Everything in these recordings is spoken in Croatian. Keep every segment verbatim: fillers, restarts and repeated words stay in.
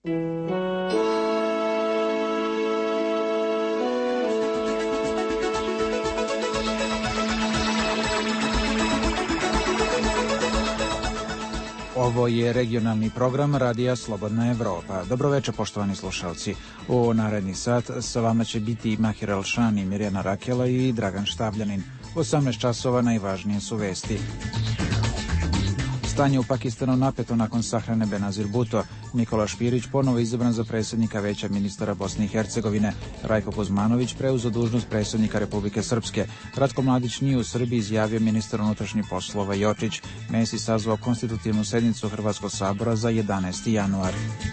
Ovo je regionalni program Radija Slobodna Evropa. Dobro večer, poštovani slušalci. U naredni sat sa vama će biti Mahir Alšan, Mirjana Rakela i Dragan Štavljanin. U osamnaest časova najvažnije su vesti. Stanje u Pakistanu napeto nakon sahrane Benazir Bhutto. Nikola Špirić ponovo izabran za predsjednika Veća ministara Bosne i Hercegovine. Rajko Kuzmanović preuzeo dužnost predsjednika Republike Srpske. Ratko Mladić nije u Srbiji, izjavio ministar unutrašnjih poslova Jočić. Mesić sazvao konstitutivnu sednicu Hrvatskog sabora za jedanaesti januar.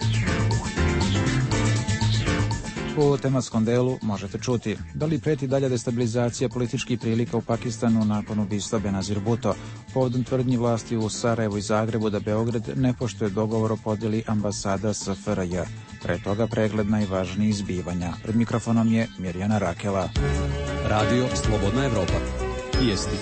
U tematskom delu možete čuti da li preti dalja destabilizacija političkih prilika u Pakistanu nakon ubistva Benazir Bhutto, povodom tvrdnji vlasti u Sarajevu i Zagrebu da Beograd ne poštuje dogovor o podjeli ambasada S F R J. Pre toga pregled najvažnijih zbivanja. Pred mikrofonom je Mirjana Rakela. Radio Slobodna Evropa. Vijesti.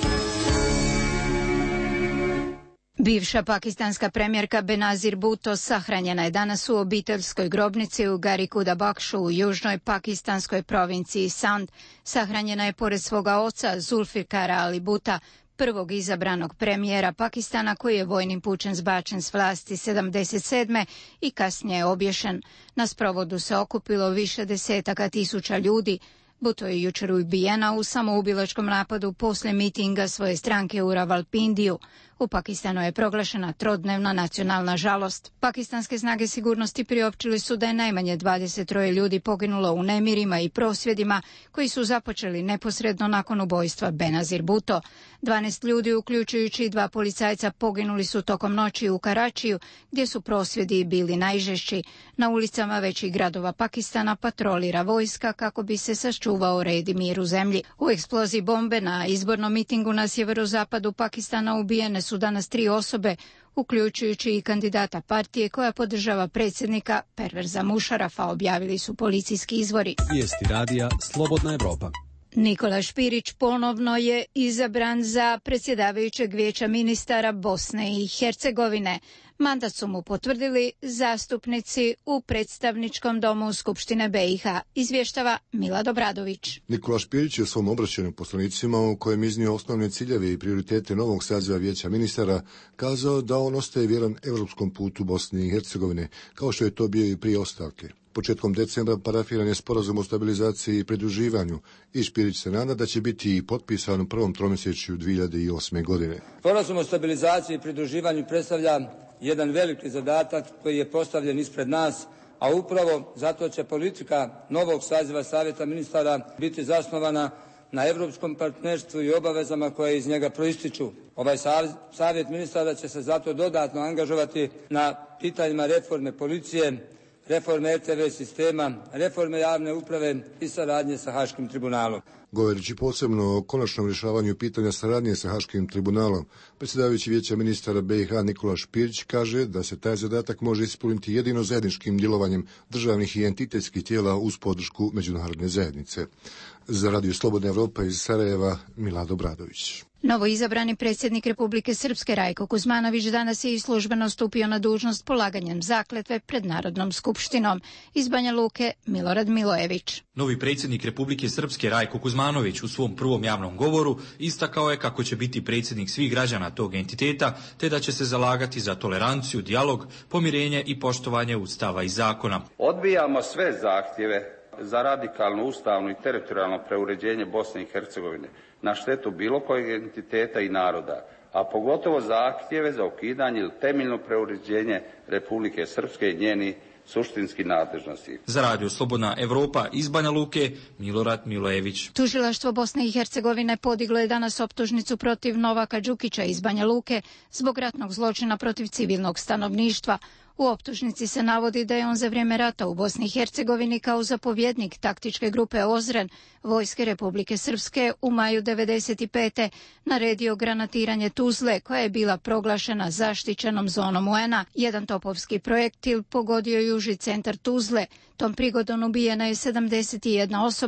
Bivša pakistanska premijerka Benazir Bhutto sahranjena je danas u obiteljskoj grobnici u Garikuda Bakshu u južnoj pakistanskoj provinciji Sand. Sahranjena je pored svoga oca Zulfikara Ali Bhutta, prvog izabranog premijera Pakistana koji je vojnim pučem zbačen s vlasti sedamdeset sedme i kasnije obješen. Na sprovodu se okupilo više desetaka tisuća ljudi. Bhutto je jučer ubijena u samoubilačkom napadu poslije mitinga svoje stranke u Ravalpindiju. U Pakistanu je proglašena trodnevna nacionalna žalost. Pakistanske snage sigurnosti priopćili su da je najmanje dvadeset troje ljudi poginulo u nemirima i prosvjedima koji su započeli neposredno nakon ubojstva Benazir Bhutto. dvanaest ljudi, uključujući dva policajca, poginuli su tokom noći u Karačiju, gdje su prosvjedi bili najžešći. Na ulicama većih gradova Pakistana patrolira vojska kako bi se sačuvao red i mir u zemlji. U eksploziji bombe na izbornom mitingu na sjeverozapadu Pakistana ubijene su danas tri osobe, uključujući i kandidata partije koja podržava predsjednika Perverza Mušarafa, objavili su policijski izvori. Vijesti radija Slobodna Evropa. Nikola Špirić ponovno je izabran za predsjedavajućeg Vijeća ministara Bosne i Hercegovine. Mandat su mu potvrdili zastupnici u predstavničkom domu Skupštine B i H, izvještava Milad Obradović. Nikola Špirić je u svom obraćanju poslanicima, u kojem iznio osnovne ciljeve i prioritete novog saziva Vijeća ministara, kazao da on ostaje vjeran evropskom putu Bosne i Hercegovine, kao što je to bio i prije ostavke. Početkom decembra parafiran je sporazum o stabilizaciji i pridruživanju i Špirić se nada da će biti potpisan u prvom tromjesečju dvije hiljade osme. godine. Sporazum o stabilizaciji i pridruživanju predstavlja jedan veliki zadatak koji je postavljen ispred nas, a upravo zato će politika novog saziva Savjeta ministara biti zasnovana na europskom partnerstvu i obavezama koje iz njega proističu. Ovaj Savjet ministara će se zato dodatno angažovati na pitanjima reforme policije, reforme R T V sistema, reforme javne uprave i saradnje sa Haškim tribunalom. Govoreći posebno o konačnom rješavanju pitanja saradnje sa Haškim tribunalom, predsjedavajući Vijeća ministara B i H Nikola Špirić kaže da se taj zadatak može ispuniti jedino zajedničkim djelovanjem državnih i entitetskih tijela uz podršku međunarodne zajednice. Za Radio Slobodna Evropa iz Sarajeva, Milad Obradović. Novo izabrani predsjednik Republike Srpske Rajko Kuzmanović danas je i službeno stupio na dužnost polaganjem zakletve pred Narodnom skupštinom. Iz Banja Luke Milorad Milojević. Novi predsjednik Republike Srpske Rajko Kuzmanović u svom prvom javnom govoru istakao je kako će biti predsjednik svih građana tog entiteta, te da će se zalagati za toleranciju, dijalog, pomirenje i poštovanje Ustava i zakona. Odbijamo sve zahtjeve za radikalno ustavno i teritorijalno preuređenje Bosne i Hercegovine na štetu bilo kojeg entiteta i naroda, a pogotovo zahtjeve za ukidanje ili temeljno preuređenje Republike Srpske i njeni suštinski nadležnosti. Za Radio Slobodna Evropa iz Banja Luke, Milorad Milojević. Tužilaštvo Bosne i Hercegovine podiglo je danas optužnicu protiv Novaka Đukića iz Banja Luke zbog ratnog zločina protiv civilnog stanovništva. U optužnici se navodi da je on za vrijeme rata u Bosni i Hercegovini kao zapovjednik taktičke grupe Ozren vojske Republike Srpske u maju devedeset pete naredio granatiranje Tuzle, koja je bila proglašena zaštićenom zonom U N A. Jedan topovski projektil pogodio južni centar Tuzle. Tom prigodom ubijena je sedamdeset jedna osoba,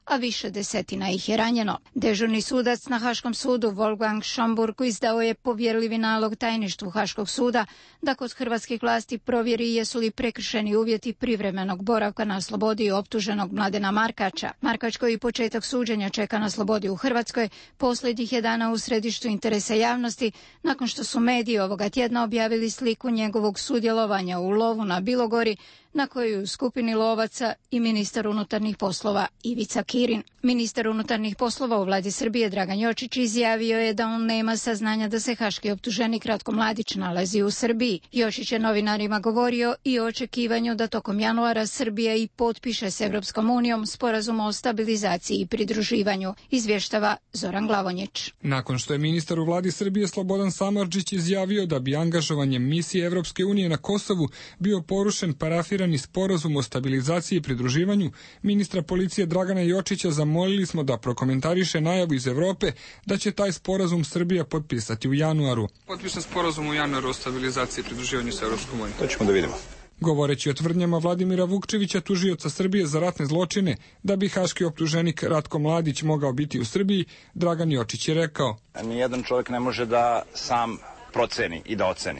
a više desetina ih je ranjeno. Dežurni sudac na Haškom sudu Wolfgang Schomburg izdao je povjerljivi nalog tajništvu Haškog suda da kod hrvatskih vlasti provjeri jesu li prekršeni uvjeti privremenog boravka na slobodi optuženog Mladena Markača. Markač, koji početak suđenja čeka na slobodi u Hrvatskoj, posljednjih je dana u središtu interesa javnosti nakon što su mediji ovoga tjedna objavili sliku njegovog sudjelovanja u lovu na Bilogori, na kojoj u skupini lovaca i ministar unutarnjih poslova Ivica Kirin. Ministar unutarnjih poslova u vladi Srbije Dragan Jočić izjavio je da on nema saznanja da se haški optuženik Ratko Mladić nalazi u Srbiji. Jočić je novinarima govorio i o očekivanju da tokom januara Srbija i potpiše s Evropskom unijom sporazum o stabilizaciji i pridruživanju, izvještava Zoran Glavonjić. Nakon što je ministar u vladi Srbije Slobodan Samardžić izjavio da bi angažovanjem misije Evropske unije na Kosovu bio porušen parafirani sporazum o stabilizaciji i pridruživanju, ministra policije Dragana Jočića zamolili smo da prokomentariše najavu iz Evrope da će taj sporazum Srbija potpisati u januaru. Potpisan sporazum u januaru o stabilizaciji i pridruživanju sa Evropskom unijom. To ćemo da vidimo. Govoreći o tvrdnjama Vladimira Vukčevića, tužioca Srbije za ratne zločine, da bi haški optuženik Ratko Mladić mogao biti u Srbiji, Dragan Jočić je rekao: Nijedan čovjek ne može da sam proceni i da oceni.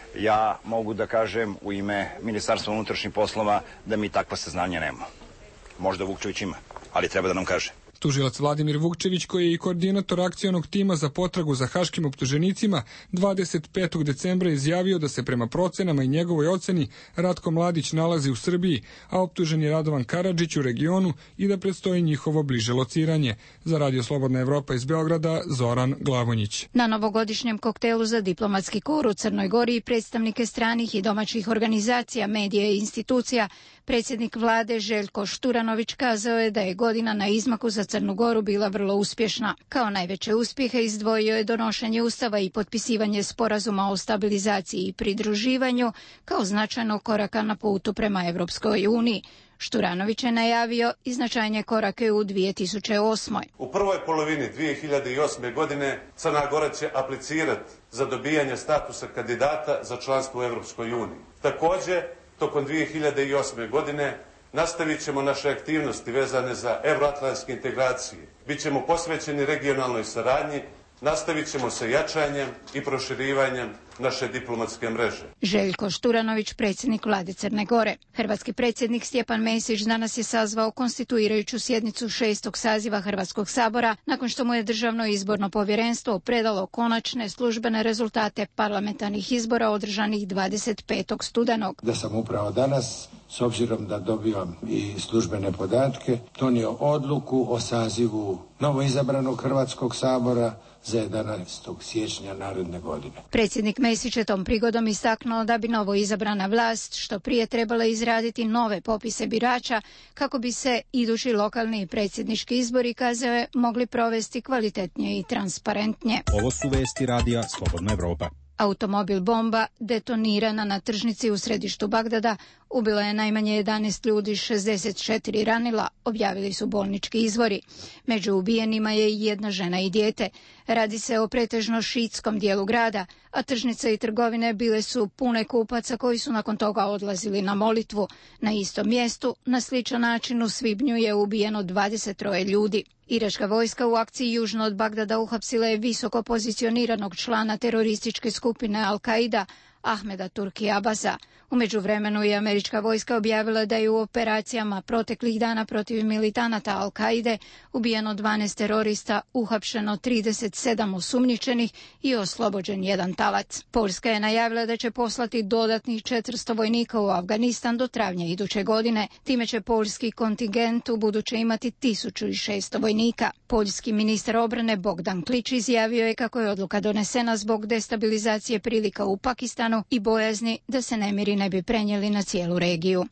Ja mogu da kažem u ime Ministarstva unutrašnjih poslova da mi takva saznanja nema. Možda Vukčević ima, ali treba da nam kaže. Tužilac Vladimir Vukčević, koji je i koordinator akcionog tima za potragu za haškim optuženicima, dvadeset petog decembra izjavio da se prema procenama i njegovoj oceni Ratko Mladić nalazi u Srbiji, a optužen je Radovan Karadžić u regionu i da predstoji njihovo bliže lociranje. Za Radio Slobodna Evropa iz Beograda, Zoran Glavonjić. Na novogodišnjem koktelu za diplomatski kor u Crnoj Gori i predstavnike stranih i domaćih organizacija, medija i institucija, predsjednik vlade Željko Šturanović kazao je da je godina na izmaku za Crnu Goru bila vrlo uspješna. Kao najveće uspjehe izdvojio je donošenje ustava i potpisivanje sporazuma o stabilizaciji i pridruživanju kao značajnog koraka na putu prema Evropskoj uniji. Šturanović je najavio i značajne korake u dvije tisuće osmoj. U prvoj polovini dvije hiljade osme. godine Crna Gora će aplicirati za dobijanje statusa kandidata za članstvo u Evropskoj uniji. Također, tokom dvije hiljade osme. godine nastavit ćemo naše aktivnosti vezane za euroatlantske integracije. Bićemo posvećeni regionalnoj saradnji, nastavit ćemo sa jačanjem i proširivanjem naše diplomatske mreže. Željko Šturanović, predsjednik vlade Crne Gore. Hrvatski predsjednik Stjepan Mesić danas je sazvao konstituirajuću sjednicu šestog saziva Hrvatskog sabora nakon što mu je Državno izborno povjerenstvo predalo konačne službene rezultate parlamentarnih izbora održanih dvadeset petog studenog. Da sam upravo danas, s obzirom da dobivam i službene podatke, donio odluku o sazivu novoizabranog Hrvatskog sabora za jedanaestog siječnja naredne godine. Predsjednik Mesić je tom prigodom istaknuo da bi novo izabrana vlast što prije trebala izraditi nove popise birača kako bi se idući lokalni i predsjednički izbori, kazao je, mogli provesti kvalitetnije i transparentnije. Ovo su vesti Radija Slobodna Evropa. Automobil bomba detonirana na tržnici u središtu Bagdada ubila je najmanje jedanaest ljudi, šezdeset četiri ranila, objavili su bolnički izvori. Među ubijenima je i jedna žena i dijete. Radi se o pretežno šiitskom dijelu grada, a tržnice i trgovine bile su pune kupaca koji su nakon toga odlazili na molitvu. Na istom mjestu, na sličan način u svibnju je ubijeno dvadeset troje ljudi. Iračka vojska u akciji južno od Bagdada uhapsila je visoko pozicioniranog člana terorističke skupine Al-Qaida, Ahmeda Turki Abasa. U međuvremenu je američka vojska objavila da je u operacijama proteklih dana protiv militanata Al-Qaide ubijeno dvanaest terorista, uhapšeno trideset sedam osumnjičenih i oslobođen jedan talac. Poljska je najavila da će poslati dodatnih četiristo vojnika u Afganistan do travnja iduće godine. Time će poljski kontingent u buduće imati tisuću šesto vojnika. Poljski ministar obrane Bogdan Klič izjavio je kako je odluka donesena zbog destabilizacije prilika u Pakistanu i bojazni da se nemiri ne bi prenijeli na cijelu regiju.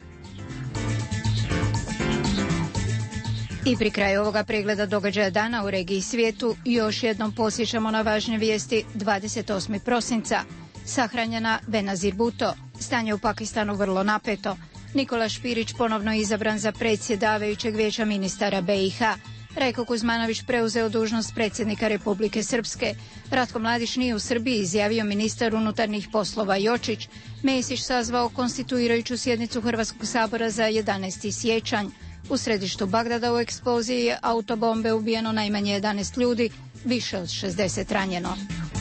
I pri kraju ovoga pregleda događaja dana u regiji i svijetu još jednom podsjećamo na važne vijesti. dvadeset osmog prosinca sahranjena Benazir Bhutto. Stanje u Pakistanu vrlo napeto. Nikola Špirić ponovno izabran za predsjedavajućeg vijeća ministara B i H. Rajko Kuzmanović preuzeo dužnost predsjednika Republike Srpske. Ratko Mladić nije u Srbiji, izjavio ministar unutarnjih poslova Jočić. Mesić sazvao konstituirajuću sjednicu Hrvatskog sabora za jedanaesti siječanj. U središtu Bagdada u eksploziji autobombe ubijeno najmanje jedanaest ljudi, više od šezdeset ranjeno.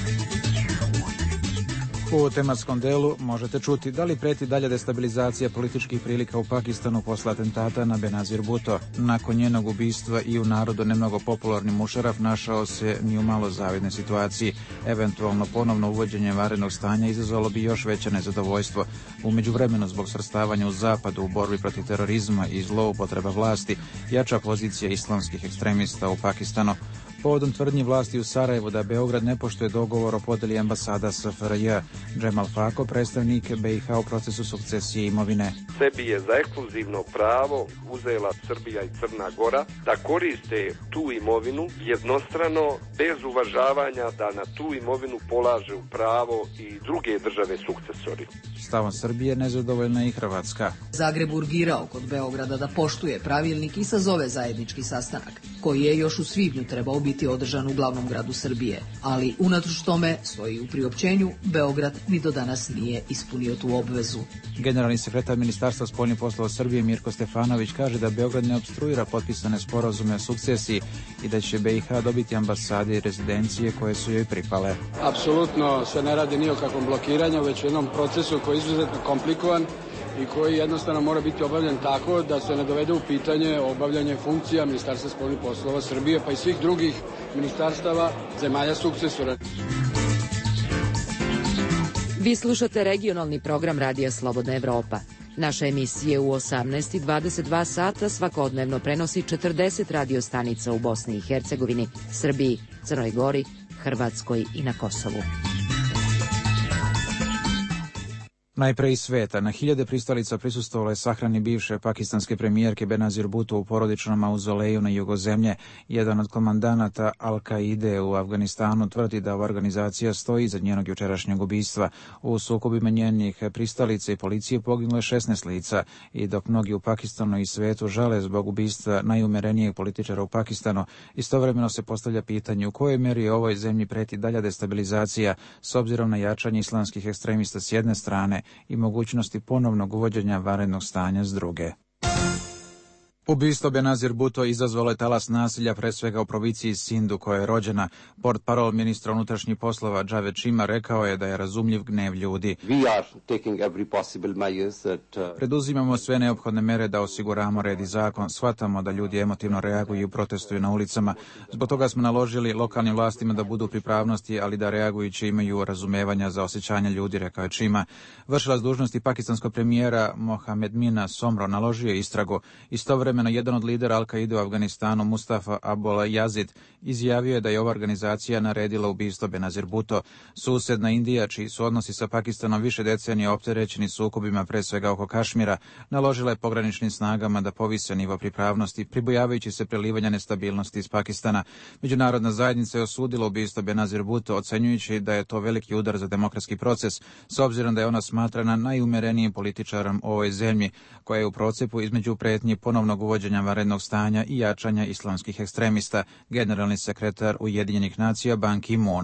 U tematskom delu možete čuti da li preti dalja destabilizacija političkih prilika u Pakistanu posle atentata na Benazir Bhutto. Nakon njenog ubistva i u narodu nemnogo popularni Mušaraf našao se ni u malo zavidnoj situaciji. Eventualno ponovno uvođenje vanrednog stanja izazvalo bi još veće nezadovoljstvo. U međuvremenu zbog svrstavanja u zapadu u borbi protiv terorizma i zloupotreba vlasti jača pozicija islamskih ekstremista u Pakistanu. Povodom tvrdnji vlasti u Sarajevu da Beograd ne poštuje dogovor o podeli ambasada S F R J, Džemal Fako, predstavnik B i H u procesu sukcesije imovine. Sebi je za ekskluzivno pravo uzela Srbija i Crna Gora da koriste tu imovinu jednostrano, bez uvažavanja da na tu imovinu polaže u pravo i druge države sukcesori. Stavom Srbije nezadovoljna i Hrvatska. Zagreb urgirao kod Beograda da poštuje pravilnik i sazove zajednički sastanak, koji je još u svibnju trebao biti održan u glavnom gradu Srbije, ali unatoč tome, stoji u priopćenju, Beograd ni do danas nije ispunio tu obvezu. Generalni sekretar Ministarstva spoljnih poslova Srbije Mirko Stefanović kaže da Beograd ne opstruira potpisane sporazume o sukcesiji i da će B i H dobiti ambasade i rezidencije koje su joj pripale. Apsolutno se ne radi ni o kakvom blokiranju, već o jednom procesu koji je izuzetno komplikovan i koji jednostavno mora biti obavljen tako da se ne dovede u pitanje obavljanje funkcija Ministarstva spoljnih poslova Srbije pa i svih drugih ministarstava zemalja sukcesora. Vi slušate regionalni program Radija Slobodna Evropa. Naša emisija u osamnaest i dvadeset dva sata svakodnevno prenosi četrdeset radio stanica u Bosni i Hercegovini, Srbiji, Crnoj Gori, Hrvatskoj i na Kosovu. Najpre iz sveta, na hiljade pristalica prisustvovalo je sahrani bivše pakistanske premijerke Benazir Bhutto u porodičnom mauzoleju na jugo zemlje. Jedan od komandanata Al-Kaide u Afganistanu tvrdi da ova organizacija stoji iza njenog jučerašnjeg ubistva. U sukobima njenih pristalica i policije poginulo je šesnaest lica i dok mnogi u Pakistanu i svetu žale zbog ubistva najumerenijeg političara u Pakistanu, istovremeno se postavlja pitanje u kojoj meri ovoj zemlji preti dalja destabilizacija s obzirom na jačanje islamskih ekstremista s jedne strane i mogućnosti ponovnog uvođenja vanrednog stanja s druge. Ubistvo Benazir Bhutto izazvalo je talas nasilja, pre svega u provinciji Sindu, koja je rođena. Portparol ministra unutrašnjih poslova Javed Chima rekao je da je razumljiv gnev ljudi. Preduzimamo sve neophodne mere da osiguramo red i zakon. Shvatamo da ljudi emotivno reaguju i protestuju na ulicama. Zbog toga smo naložili lokalnim vlastima da budu u pripravnosti, ali da reagujući imaju razumevanja za osjećanje ljudi, rekao je Chima. Vršilac dužnosti pakistanskog premijera Mohamed Mina Somro naložio je istragu. Istovremeno jedan od lidera Al-Kaide u Afganistanu, Mustafa Abul Yazid, izjavio je da je ova organizacija naredila ubistvo Benazir Bhutto. Susedna Indija, čiji su odnosi sa Pakistanom više decenija opterećeni sukobima, pre svega oko Kašmira, naložila je pograničnim snagama da povise nivo pripravnosti, pribojavajući se prelivanja nestabilnosti iz Pakistana. Međunarodna zajednica je osudila ubistvo Benazir Bhutto, ocenjujući da je to veliki udar za demokratski proces, s obzirom da je ona smatrana najumerenijim političarom u ovoj zemlji, koja je u procepu između pretnji ponovnog uvođenja vanrednog stanja i jačanja islamskih ekstremista, generalni sekretar Ujedinjenih nacija Ban Ki-moon.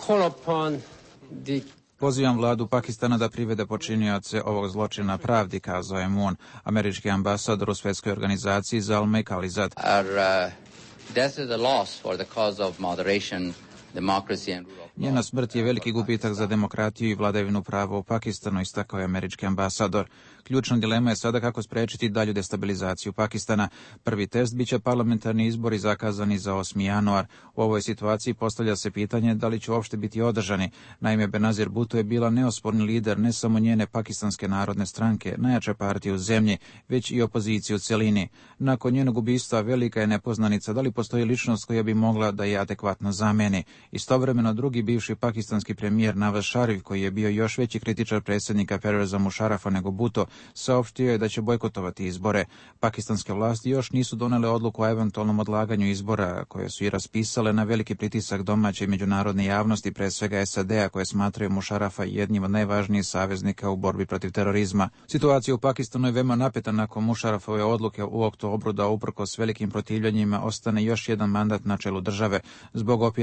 The... Pozivam vladu Pakistana da privede počinioce ovog zločina pravdi, kazao je Moon. Američki ambasador u svjetskoj organizaciji Zalmay Khalilzad. Our uh, death is a loss for the cause of moderation, democracy and rule of law. Njena smrt je veliki gubitak za demokratiju i vladavinu prava u Pakistanu, istakao je američki ambasador. Ključna dilema je sada kako sprečiti dalju destabilizaciju Pakistana. Prvi test biće parlamentarni izbori zakazani za osmi januar. U ovoj situaciji postavlja se pitanje da li će uopšte biti održani. Naime, Benazir Bhutto je bila neosporni lider ne samo njene Pakistanske narodne stranke, najjače partije u zemlji, već i opozicije u celini. Nakon njenog ubistva velika je nepoznanica da li postoji ličnost koja bi mogla da je adekvatno zameni. Istovremeno drugi bivši pakistanski premijer Nawaz Sharif, koji je bio još veći kritičar predsjednika Perveza Musharafa nego Bhutto, saopštio je da će bojkotovati izbore. Pakistanske vlasti još nisu donele odluku o eventualnom odlaganju izbora, koje su i raspisale na veliki pritisak domaće i međunarodne javnosti, pre svega S A D-a, koje smatraju Musharafa jednim od najvažnijih saveznika u borbi protiv terorizma. Situacija u Pakistanu je veoma napeta nakon Musharafove odluke u oktobru da uprkos velikim protivljenjima ostane još jedan mandat na čelu države. Zbog opiranja tom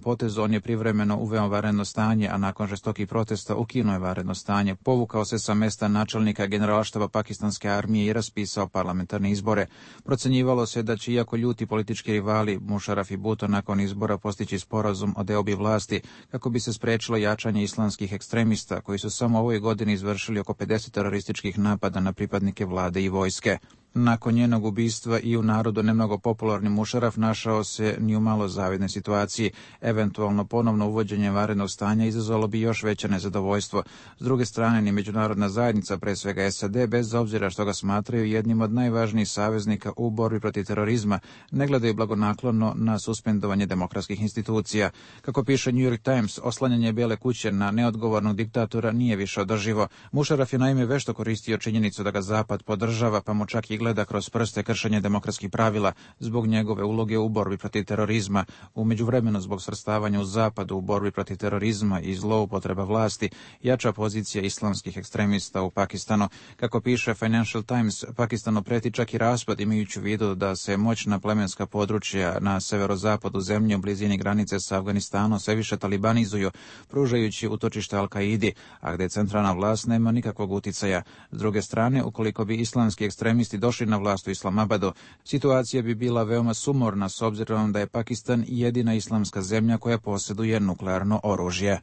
potezu on je privremeno uveo vanredno stanje, a nakon žestokih protesta ukinuo je vanredno stanje, povukao se sa mesta načelnika generalštaba pakistanske armije i raspisao parlamentarne izbore. Procenjivalo se da će, iako ljuti politički rivali Musharraf i Bhutto nakon izbora postići sporazum o deobi vlasti kako bi se sprečilo jačanje islamskih ekstremista koji su samo ovoj godini izvršili oko pedeset terorističkih napada na pripadnike vlade i vojske. Nakon njenog ubistva i u narodu nemnogo popularni Musharraf našao se ni u malo zavidnoj situaciji. Eventualno ponovno uvođenje vanrednog stanja izazvalo bi još veće nezadovoljstvo. S druge strane, ni međunarodna zajednica, pre svega S A D, bez obzira što ga smatraju jednim od najvažnijih saveznika u borbi protiv terorizma, ne gledaju blagonaklono na suspendovanje demokratskih institucija. Kako piše New York Times, oslanjanje Bijele kuće na neodgovornog diktatora nije više održivo. Musharraf je naime vešto koristio činjenicu da ga Zapad podržava, pa mu čak i gleda kroz prste kršenje demokratskih pravila zbog njegove uloge u borbi protiv terorizma. U međuvremenu, zbog svrstavanja u Zapadu u borbi protiv terorizma i zloupotreba vlasti, jača pozicija islamskih ekstremista u Pakistanu. Kako piše Financial Times, Pakistanu preti čak i raspad, imajući u vidu da se moćna plemenska područja na severozapadu zemlje u blizini granice sa Afganistanom sve više talibanizuju, pružajući utočište Al-Kaidi, a gde centralna vlast nema nikakvog uticaja. S druge strane, ukoliko bi islamski ekstremisti došli na vlast u Islamabadu, situacija bi bila veoma sumorna s obzirom da je Pakistan jedina islamska zemlja koja posjeduje nuklearno oružje.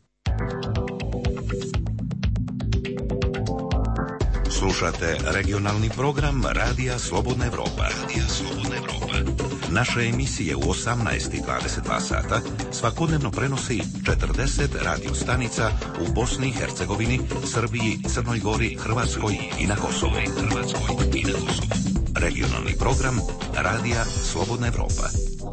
Slušate regionalni program Radija Slobodna Evropa. Radija Slobodna Evropa. Naše emisije u osamnaest i dvadeset dva sata svakodnevno prenosi četrdeset radio stanica u Bosni i Hercegovini, Srbiji, Crnoj Gori, Hrvatskoj i na Kosovu. Hrvatskoj i na Kosovu. Regionalni program Radija Slobodna Evropa.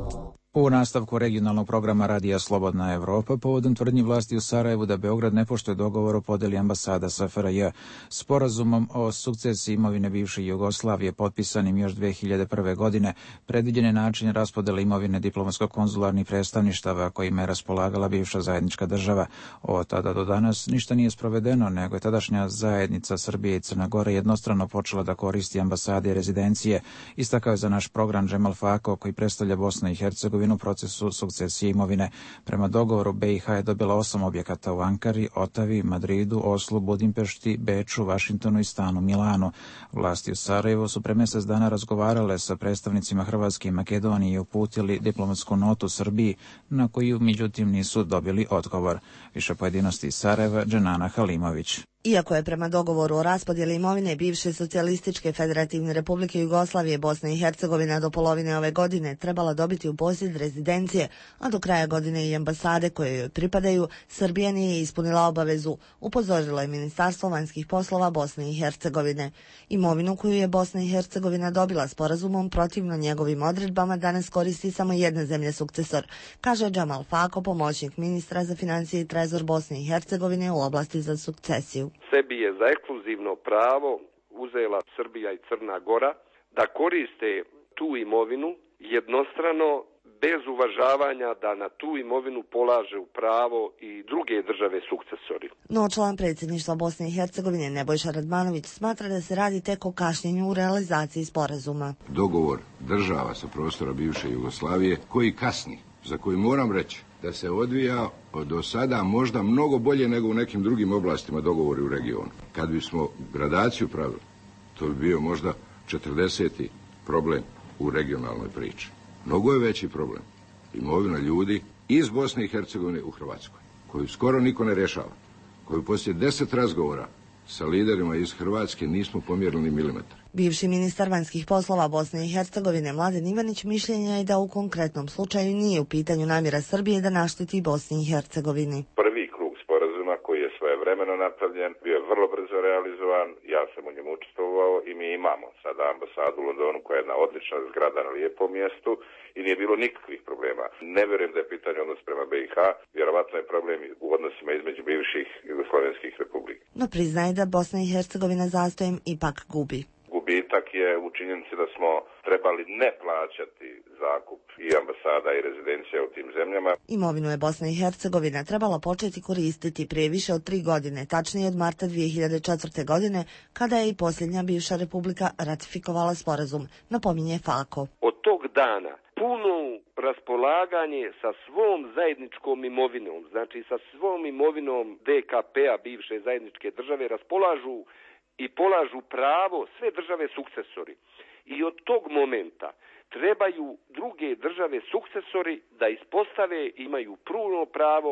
U nastavku regionalnog programa Radija Slobodna Evropa, povodom tvrdnji vlasti u Sarajevu da Beograd ne poštuje dogovor o podeli ambasada sa F R J. Sporazumom o sukcesiji imovine bivše Jugoslavije, potpisanim još dve hiljade prve. godine, predviđen je način raspodele imovine diplomatsko-konzularnih predstavništava kojima je raspolagala bivša zajednička država. Od tada do danas ništa nije sprovedeno, nego je tadašnja zajednica Srbije i Crna Gora jednostrano počela da koristi ambasade i rezidencije. Istakao je za naš program Džemal Fako, koji predstavlja Bosnu i Hercegovinu u procesu sukcesije imovine. Prema dogovoru, B i H je dobila osam objekata u Ankari, Otavi, Madridu, Oslu, Budimpešti, Beču, Vašingtonu i stanu Milanu. Vlasti u Sarajevu su pre mesec dana razgovarale sa predstavnicima Hrvatske i Makedonije i uputili diplomatsku notu Srbiji, na koju međutim nisu dobili odgovor. Više pojedinosti iz Sarajeva, Dženana Halimović. Iako je prema dogovoru o raspodjeli imovine bivše Socijalističke Federativne Republike Jugoslavije Bosna i Hercegovina do polovine ove godine trebala dobiti u posjed rezidencije, a do kraja godine i ambasade koje joj pripadaju, Srbija nije ispunila obavezu, upozorilo je Ministarstvo vanjskih poslova Bosne i Hercegovine. Imovinu koju je Bosna i Hercegovina dobila sporazumom protivno njegovim odredbama danas koristi samo jedna zemlja sukcesor, kaže Džemal Fako, pomoćnik ministra za financije i trezor Bosne i Hercegovine u oblasti za sukcesiju. Sebi je za ekskluzivno pravo uzela Srbija i Crna Gora da koriste tu imovinu jednostrano, bez uvažavanja da na tu imovinu polaže u pravo i druge države sukcesori. No, član predsjedništva Bosne i Hercegovine Nebojša Radmanović smatra da se radi tek o kašnjenju u realizaciji sporazuma. Dogovor država sa prostora bivše Jugoslavije koji kasni, za koji moram reći da se odvija do sada možda mnogo bolje nego u nekim drugim oblastima dogovori u regionu. Kad bismo gradaciju pravili, to bi bio možda četrdeseti problem u regionalnoj priči. Mnogo je veći problem imovina ljudi iz Bosne i Hercegovine u Hrvatskoj, koju skoro niko ne rješava, koju poslije deset razgovora sa liderima iz Hrvatske nismo pomjerili ni milimetar. Bivši ministar vanjskih poslova Bosne i Hercegovine Mladen Ivanić mišljenja je da u konkretnom slučaju nije u pitanju namjera Srbije da našteti Bosni i Hercegovini. Prvi krug sporazuma koji je svojevremeno napravljen bio je vrlo brzo realizovan, ja sam u njemu učestvovao i mi imamo sada ambasadu u Londonu koja je jedna odlična zgrada na lijepom mjestu i nije bilo nikakvih problema. Ne vjerujem da je pitanje odnos prema B i H, vjerovatno je problem u odnosima između bivših jugoslovenskih republika. No priznaje da Bosna i Hercegovina zastojem ipak gubi. Gubitak je u činjenici da smo trebali ne plaćati zakup i ambasada i rezidencija u tim zemljama. Imovinu je Bosna i Hercegovina trebala početi koristiti prije više od tri godine, tačnije od marta dvije hiljade četvrte. godine, kada je i posljednja bivša republika ratifikovala sporazum, napominje Fako. Od tog dana puno raspolaganje sa svom zajedničkom imovinom, znači sa svom imovinom D K P-a, bivše zajedničke države, raspolažu i polažu pravo sve države sukcesori. I od tog momenta trebaju druge države sukcesori da ispostave, imaju puno pravo,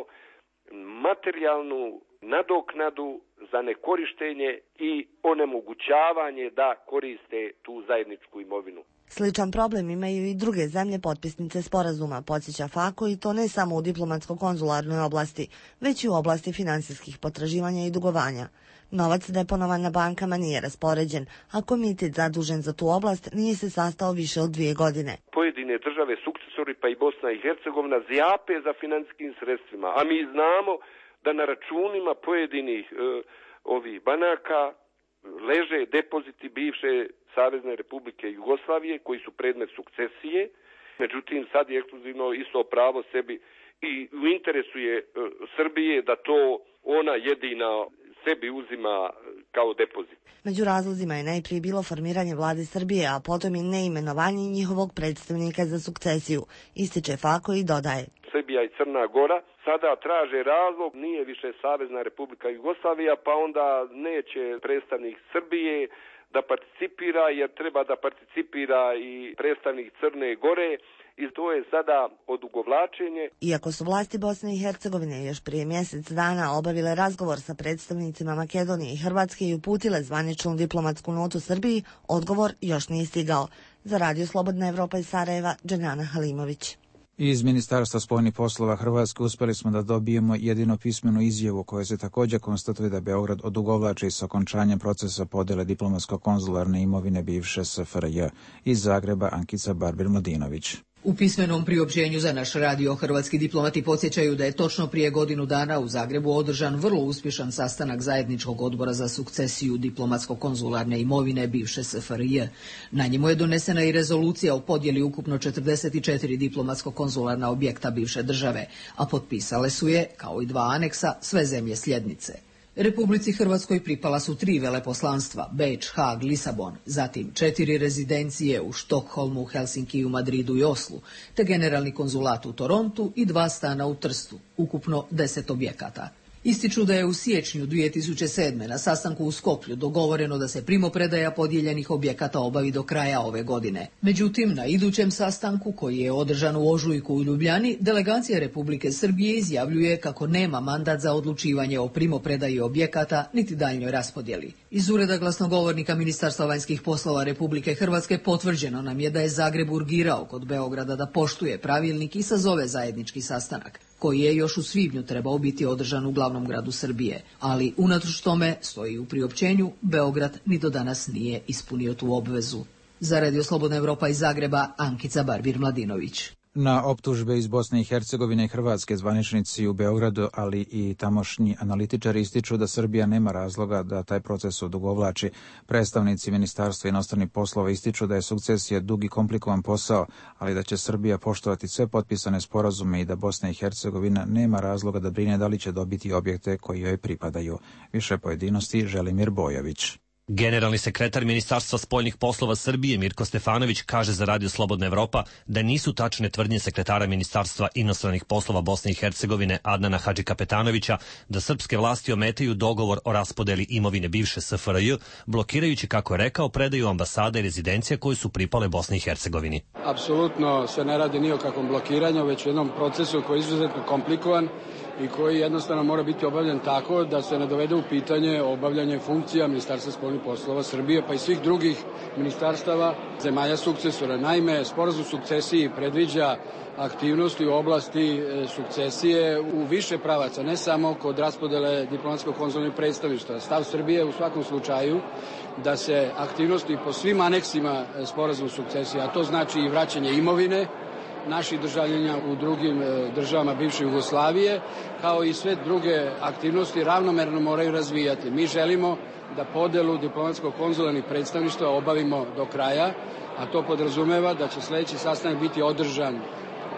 materijalnu nadoknadu za nekorištenje i onemogućavanje da koriste tu zajedničku imovinu. Sličan problem imaju i druge zemlje potpisnice sporazuma, podsjeća Fako, i to ne samo u diplomatsko-konzularnoj oblasti, već i u oblasti finansijskih potraživanja i dugovanja. Novac deponovan na bankama nije raspoređen, a komitet zadužen za tu oblast nije se sastao više od dvije godine. Pojedine države sukcesori, pa i Bosna i Hercegovina, zjape za financijskim sredstvima, a mi znamo da na računima pojedinih e, ovih banaka leže depoziti bivše Savezne Republike Jugoslavije koji su predmet sukcesije. Međutim, sad je ekskluzivno isto pravo sebi i u interesu je e, Srbije da to ona jedina sebi uzima kao depozit. Među razlozima je najprije bilo formiranje vlade Srbije, a potom i neimenovanje njihovog predstavnika za sukcesiju, ističe Fako i dodaje. Srbija i Crna Gora sada traže razlog, nije više Savezna Republika Jugoslavija, pa onda neće predstavnik Srbije da participira, jer treba da participira i predstavnik Crne Gore, i to je sada odugovlačenje. Iako su vlasti Bosne i Hercegovine još prije mjesec dana obavile razgovor sa predstavnicima Makedonije i Hrvatske i uputile zvaničnu diplomatsku notu Srbiji, odgovor još nije stigao. Za Radio Slobodna Evropa iz Sarajeva, Dženana Halimović. Iz Ministarstva spoljnih poslova Hrvatske uspjeli smo da dobijemo jedino pismenu izjavu koja se također konstatuje da Beograd odugovlači s okončanjem procesa podjele diplomatsko-konzularne imovine bivše S F R J. Iz Zagreba Ankica Barbir-Mladinović. U pismenom priopćenju za naš radio hrvatski diplomati podsjećaju da je točno prije godinu dana u Zagrebu održan vrlo uspješan sastanak zajedničkog odbora za sukcesiju diplomatsko-konzularne imovine bivše S F R J. Na njemu je donesena i rezolucija o podjeli ukupno četrdeset četiri diplomatsko-konzularna objekta bivše države, a potpisale su je, kao i dva aneksa, sve zemlje sljednice. Republici Hrvatskoj pripala su tri veleposlanstva, Beč, Haag, Lisabon, zatim četiri rezidencije u Štokholmu, Helsinkiju, Madridu i Oslu, te generalni konzulat u Torontu i dva stana u Trstu, ukupno deset objekata. Ističu da je u siječnju dvije tisuće sedme na sastanku u Skoplju dogovoreno da se primopredaja podijeljenih objekata obavi do kraja ove godine. Međutim, na idućem sastanku, koji je održan u ožujku u Ljubljani, delegacija Republike Srbije izjavljuje kako nema mandat za odlučivanje o primopredaji objekata niti daljnjoj raspodjeli. Iz ureda glasnogovornika Ministarstva vanjskih poslova Republike Hrvatske potvrđeno nam je da je Zagreb urgirao kod Beograda da poštuje pravilnik i sazove zajednički sastanak, koji je još u svibnju trebao biti održan u glavnom gradu Srbije, ali unatoč tome, stoji u priopćenju, Beograd ni do danas nije ispunio tu obvezu. Za Radio Slobodna Evropa iz Zagreba, Ankica Barbir-Mladinović. Na optužbe iz Bosne i Hercegovine i Hrvatske zvaničnici u Beogradu, ali i tamošnji analitičari ističu da Srbija nema razloga da taj proces odugovlači. Predstavnici Ministarstva inostranih poslova ističu da je sukcesija dug i komplikovan posao, ali da će Srbija poštovati sve potpisane sporazume i da Bosna i Hercegovina nema razloga da brine da li će dobiti objekte koji joj pripadaju. Više pojedinosti Želimir Bojović. Generalni sekretar Ministarstva spoljnih poslova Srbije Mirko Stefanović kaže za Radio Slobodna Evropa da nisu tačne tvrdnje sekretara Ministarstva inostranih poslova Bosne i Hercegovine Adnana Hadžikapetanovića da srpske vlasti ometaju dogovor o raspodeli imovine bivše S F R J, blokirajući, kako je rekao, predaju ambasade i rezidencija koje su pripale Bosni i Hercegovini. Apsolutno se ne radi ni o kakvom blokiranju, već o jednom procesu koji je izuzetno komplikovan i koji jednostavno mora biti obavljen tako da se ne dovede u pitanje obavljanje funkcija Ministarstva spoljnih poslova Srbije, pa i svih drugih ministarstava zemalja sukcesora. Naime, sporazum sukcesiji predviđa aktivnosti u oblasti sukcesije u više pravaca, ne samo kod raspodele diplomatsko-konzularnih predstavništva. Stav Srbije u svakom slučaju da se aktivnosti po svim aneksima sporazuma sukcesije, a to znači i vraćanje imovine naših državljana u drugim državama bivše Jugoslavije, kao i sve druge aktivnosti ravnomerno moraju razvijati. Mi želimo da podelu diplomatsko-konzularnih predstavništva obavimo do kraja, a to podrazumeva da će sljedeći sastanak biti održan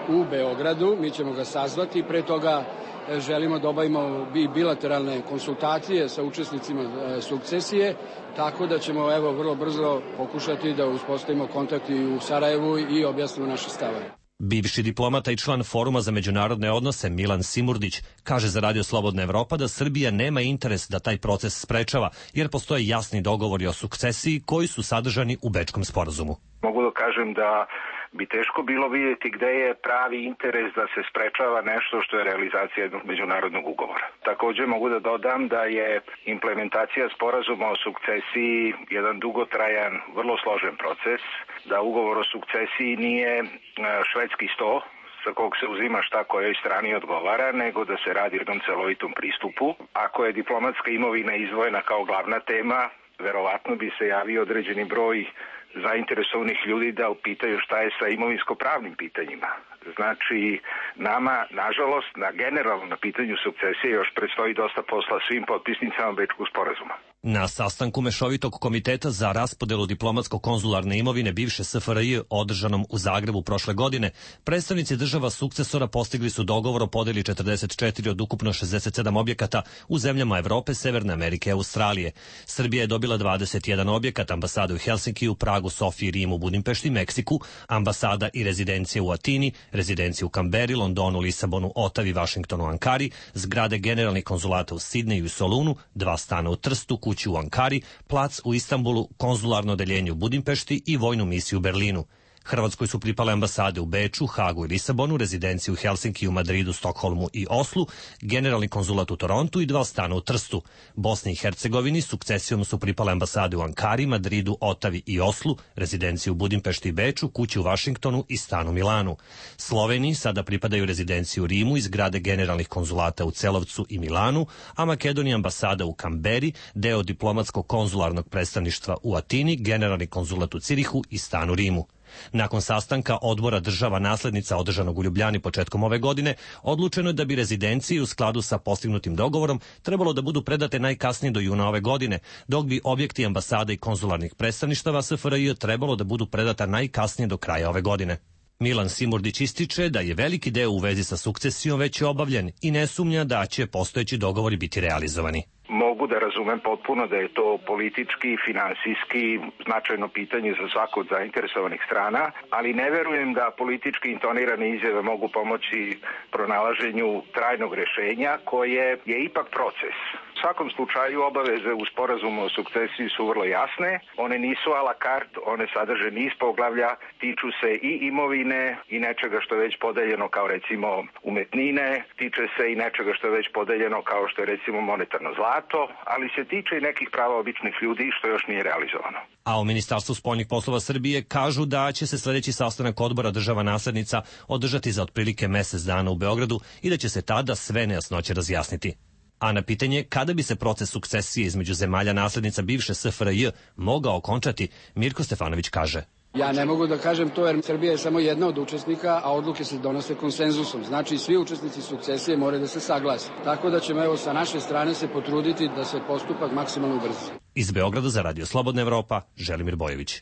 u Beogradu. Mi ćemo ga sazvati. Pre toga želimo da obavimo bilateralne konsultacije sa učesnicima sukcesije, tako da ćemo evo vrlo brzo pokušati da uspostavimo kontakt i u Sarajevu i objasnimo naše stavove. Bivši diplomata i član Foruma za međunarodne odnose Milan Simurdić kaže za Radio Slobodna Evropa da Srbija nema interes da taj proces sprečava, jer postoje jasni dogovori o sukcesiji koji su sadržani u Bečkom sporazumu. Mogu da kažem da bi teško bilo vidjeti gde je pravi interes da se sprečava nešto što je realizacija jednog međunarodnog ugovora. Također mogu da dodam da je implementacija sporazuma o sukcesiji jedan dugotrajan, vrlo složen proces, da ugovor o sukcesiji nije švedski sto sa kog se uzima šta kojoj strani odgovara, nego da se radi o jednom celovitom pristupu. Ako je diplomatska imovina izdvojena kao glavna tema, verovatno bi se javio određeni broj zainteresovanih ljudi da upitaju šta je sa imovinsko-pravnim pitanjima. Znači, nama, nažalost, na generalno na pitanju sukcesije još predstoji dosta posla svim potpisnicama Bečkog sporazuma. Na sastanku Mešovitog komiteta za raspodelu diplomatsko-konzularne imovine bivše S F R J održanom u Zagrebu prošle godine, predstavnici država sukcesora postigli su dogovor o podeli četrdeset četiri od ukupno šezdeset sedam objekata u zemljama Evrope, Severne Amerike i Australije. Srbija je dobila dvadeset jedan objekat, ambasade u Helsinkiju, Pragu, Sofiji, Rimu, Budimpešti, Meksiku, ambasada i rezidencije u Atini, rezidencije u Kamberi, Londonu, Lisabonu, Otavi, Vašingtonu, Ankari, zgrade generalnih konzulata u Sidneju i Solunu, dva stana u Trstu, kuću u Ankari, plac u Istanbulu, konzularno odeljenje u Budimpešti i vojnu misiju u Berlinu. Hrvatskoj su pripale ambasade u Beču, Hagu i Lisabonu, rezidencije u Helsinkiju, Madridu, Stokholmu i Oslu, generalni konzulat u Torontu i dva stana u Trstu. Bosni i Hercegovini sukcesijom su pripale ambasade u Ankari, Madridu, Otavi i Oslu, rezidencije u Budimpešti i Beču, kuću u Vašingtonu i stan u Milanu. Sloveniji sada pripadaju rezidencije u Rimu i zgrade generalnih konzulata u Celovcu i Milanu, a Makedoniji ambasada u Kamberi, deo diplomatsko-konzularnog predstavništva u Atini, generalni konzulat u Cirihu i stan u Rimu. Nakon sastanka odbora država naslednica održanog u Ljubljani početkom ove godine, odlučeno je da bi rezidencije u skladu sa postignutim dogovorom trebalo da budu predate najkasnije do juna ove godine, dok bi objekti ambasada i konzularnih predstavništava S F R J trebalo da budu predata najkasnije do kraja ove godine. Milan Simurdić ističe da je veliki deo u vezi sa sukcesijom već obavljen i ne sumnja da će postojeći dogovori biti realizovani. Mogu da razumem potpuno da je to politički, finansijski značajno pitanje za svaku od zainteresovanih strana, ali ne verujem da politički intonirane izjave mogu pomoći pronalaženju trajnog rešenja koje je ipak proces. U svakom slučaju obaveze u sporazumu o sukcesiji su vrlo jasne, one nisu a la carte, one sadrže niz poglavlja, tiču se i imovine i nečega što je već podeljeno kao recimo umetnine, tiče se i nečega što je već podeljeno kao što je recimo monetarno zlato, ali se tiče i nekih prava običnih ljudi što još nije realizovano. A u Ministarstvu spoljnih poslova Srbije kažu da će se sledeći sastanak odbora država naslednica održati za otprilike mesec dana u Beogradu i da će se tada sve nejasnoće razjasniti. A na pitanje kada bi se proces sukcesije između zemalja naslednica bivše S F R J mogao okončati, Mirko Stefanović kaže: Ja ne mogu da kažem to jer Srbija je samo jedna od učesnika, a odluke se donose konsenzusom. Znači svi učesnici sukcesije moraju da se saglase. Tako da ćemo evo sa naše strane se potruditi da se postupak maksimalno brzi. Iz Beograda za Radio Slobodna Evropa, Želimir Bojović.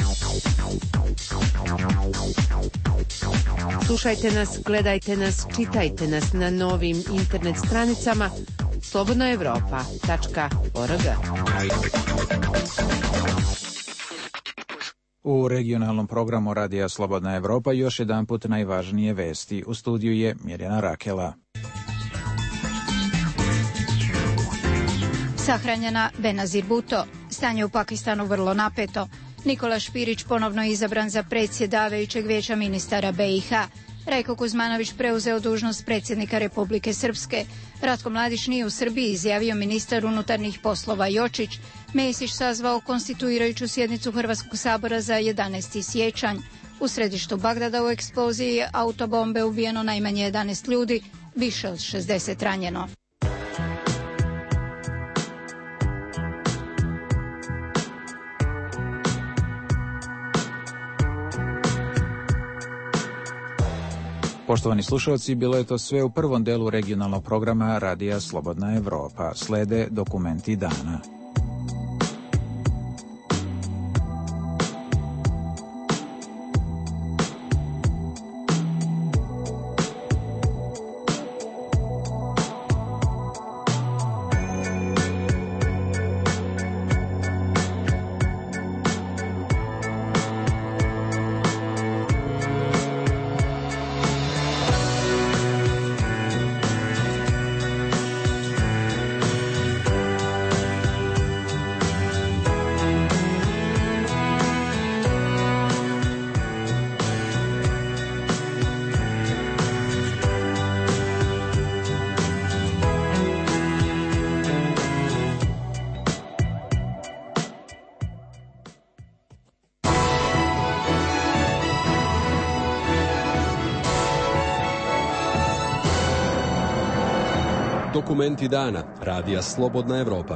Slušajte nas, gledajte nas, čitajte nas na novim internet stranicama slobodna evropa tačka org. U regionalnom programu Radija Slobodna Evropa još jedan put najvažnije vesti. U studiju je Mirjana Rakela. Sahranjena Benazir Bhutto. Stanje u Pakistanu vrlo napeto. Nikola Špirić ponovno izabran za predsjedavajućeg vijeća ministara B i H. Rajko Kuzmanović preuzeo dužnost predsjednika Republike Srpske. Ratko Mladić nije u Srbiji, izjavio ministar unutarnjih poslova Jočić. Mesić sazvao konstituirajuću sjednicu Hrvatskog sabora za jedanaesti siječanj. U središtu Bagdada u eksploziji autobombe ubijeno najmanje jedanaest ljudi, više od šezdeset ranjeno. Poštovani slušalci, bilo je to sve u prvom delu regionalnog programa Radija Slobodna Evropa. Slede dokumenti dana. Dokumenti dana Radija Slobodna Evropa.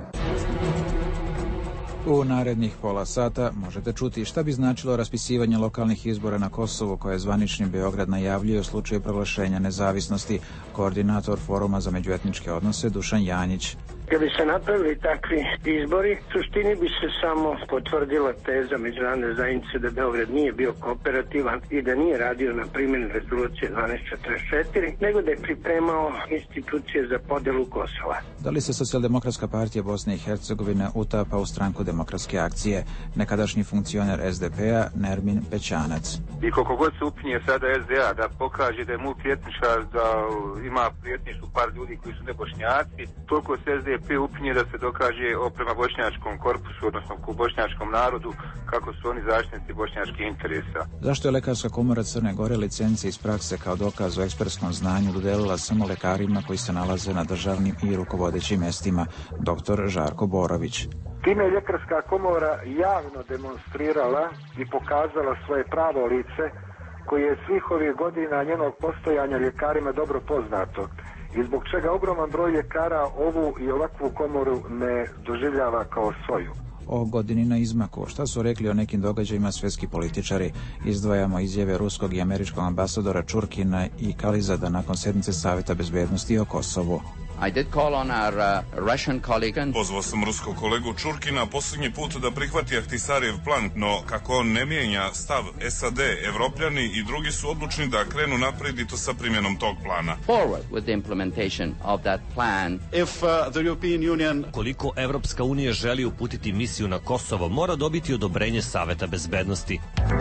U narednih pola sata možete čuti šta bi značilo raspisivanje lokalnih izbora na Kosovu koje zvanični Beograd najavljuje u slučaju proglašenja nezavisnosti. Koordinator Foruma za međuetničke odnose Dušan Janjić. Kad bi se napravili takvi izbori, suštini bi se samo potvrdila teza međunarodne zajednice da Beograd nije bio kooperativan i da nije radio na primjeni rezolucije dvanaest četrdeset četiri, nego da je pripremao institucije za podelu Kosova. Da li se Socijaldemokratska partija Bosne i Hercegovine utapa u stranku Demokratske akcije? Nekadašnji funkcioner S D P-a Nermin Pećanac. I koliko god se upinje sada S D A da pokaže da je multietnička, da ima prijetništvo par ljudi koji su nebošnjaci, toliko se S D P upinje da se dokaže o prema bošnjačkom korpusu, odnosno ku bošnjačkom narodu, kako su oni zaštitnici bošnjačkih interesa. Zašto je Lekarska komora Crne Gore licence iz prakse kao dokaz o ekspertskom znanju dodelila samo lekarima koji se nalaze na državnim i rukovodećim mestima? Doktor Žarko Borović. Time je Ljekarska komora javno demonstrirala i pokazala svoje pravo lice koje je svih ovih godina njenog postojanja ljekarima dobro poznato i zbog čega ogroman broj ljekara ovu i ovakvu komoru ne doživljava kao svoju. O godini na izmaku, šta su rekli o nekim događajima svjetski političari? Izdvajamo izjave ruskog i američkog ambasadora Čurkina i Kalizada nakon sednice Saveta bezbednosti o Kosovu. I did call on our uh, Russian colleague and... Pozvao sam ruskog kolegu Čurkina posljednji put da prihvati Ahtisarijev plan, no kako on ne mijenja stav S A D, Evropljani i drugi su odlučni da krenu naprijed i to sa primjenom tog plana. Forward with the implementation of that plan. If uh, the European Union... Koliko Evropska unija želi uputiti misiju na Kosovo, mora dobiti odobrenje Saveta bezbednosti.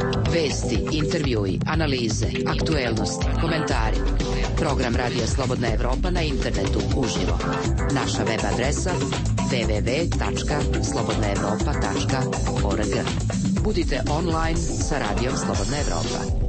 Vesti, intervjui, analize, aktuelnosti, komentari. Program Radija Slobodna Evropa na internetu uživo. Naša web adresa w w w tačka slobodna evropa tačka org. Budite online sa Radijom Slobodna Evropa.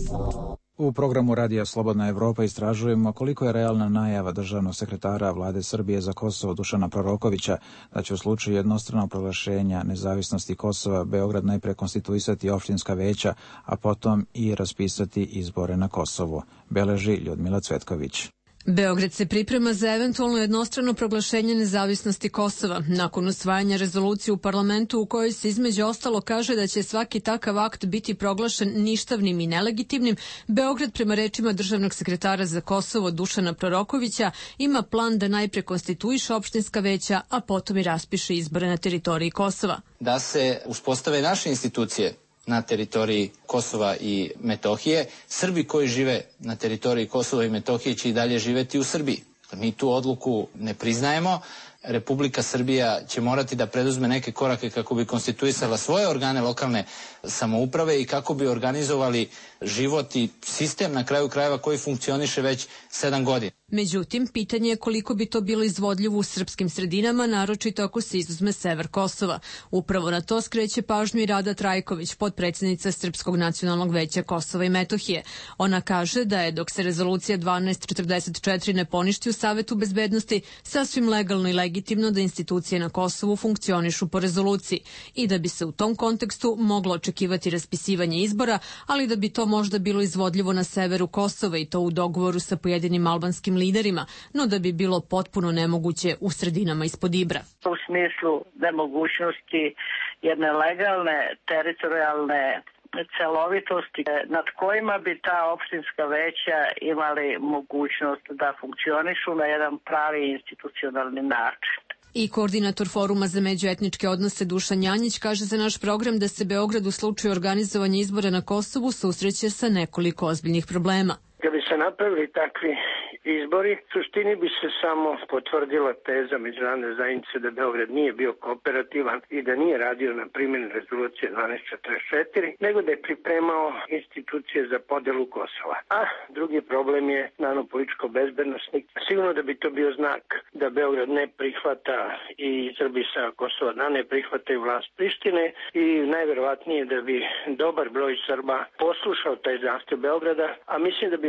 U programu Radija Slobodna Evropa istražujemo koliko je realna najava državnog sekretara Vlade Srbije za Kosovo Dušana Prorokovića da će u slučaju jednostranog proglašenja nezavisnosti Kosova Beograd najpre konstituisati opštinska veća, a potom i raspisati izbore na Kosovu. Beleži Ljudmila Cvetković. Beograd se priprema za eventualno jednostrano proglašenje nezavisnosti Kosova. Nakon usvajanja rezolucije u parlamentu u kojoj se između ostalo kaže da će svaki takav akt biti proglašen ništavnim i nelegitimnim, Beograd prema rečima državnog sekretara za Kosovo Dušana Prorokovića ima plan da najpre konstituiše opštinska veća, a potom i raspiše izbore na teritoriji Kosova. Da se uspostave naše institucije na teritoriji Kosova i Metohije, Srbi koji žive na teritoriji Kosova i Metohije će i dalje živeti u Srbiji. Mi tu odluku ne priznajemo. Republika Srbija će morati da preduzme neke korake kako bi konstituisala svoje organe lokalne samouprave i kako bi organizovali život i sistem na kraju krajeva koji funkcioniše već sedam godina. Međutim, pitanje je koliko bi to bilo izvodljivo u srpskim sredinama, naročito ako se izuzme sever Kosova. Upravo na to skreće pažnju i Rada Trajković, potpredsjednica Srpskog nacionalnog veća Kosova i Metohije. Ona kaže da je, dok se rezolucija dvanaest četrdeset četiri ne poništi u Savetu bezbednosti, sasvim legalno i legitimno da institucije na Kosovu funkcionišu po rezoluciji i da bi se u tom kontekstu moglo očekivati raspisivanje izbora, ali da bi to možda bilo izvodljivo na severu Kosova i to u dogovoru sa pojedinim albanskim liderima, no da bi bilo potpuno nemoguće u sredinama ispod Ibra. U smislu nemogućnosti jedne legalne, teritorijalne celovitosti nad kojima bi ta opštinska veća imali mogućnost da funkcionišu na jedan pravi institucionalni način. I koordinator Foruma za međuetničke odnose Dušan Janjić kaže za naš program da se Beograd u slučaju organizovanja izbora na Kosovu susreće sa nekoliko ozbiljnih problema. Kad bi se napravili takvi izbori, suštini bi se samo potvrdila teza međunarodne zajednice da Beograd nije bio kooperativan i da nije radio na primjeni rezolucije dvanaest četrdeset četiri, nego da je pripremao institucije za podelu Kosova. A drugi problem je naravno političko-bezbednosni. Sigurno da bi to bio znak da Beograd ne prihvata i Srbi sa Kosova da ne prihvataju vlast Prištine i najverovatnije da bi dobar broj Srba poslušao taj zahtev Beograda, a mislim da bi ona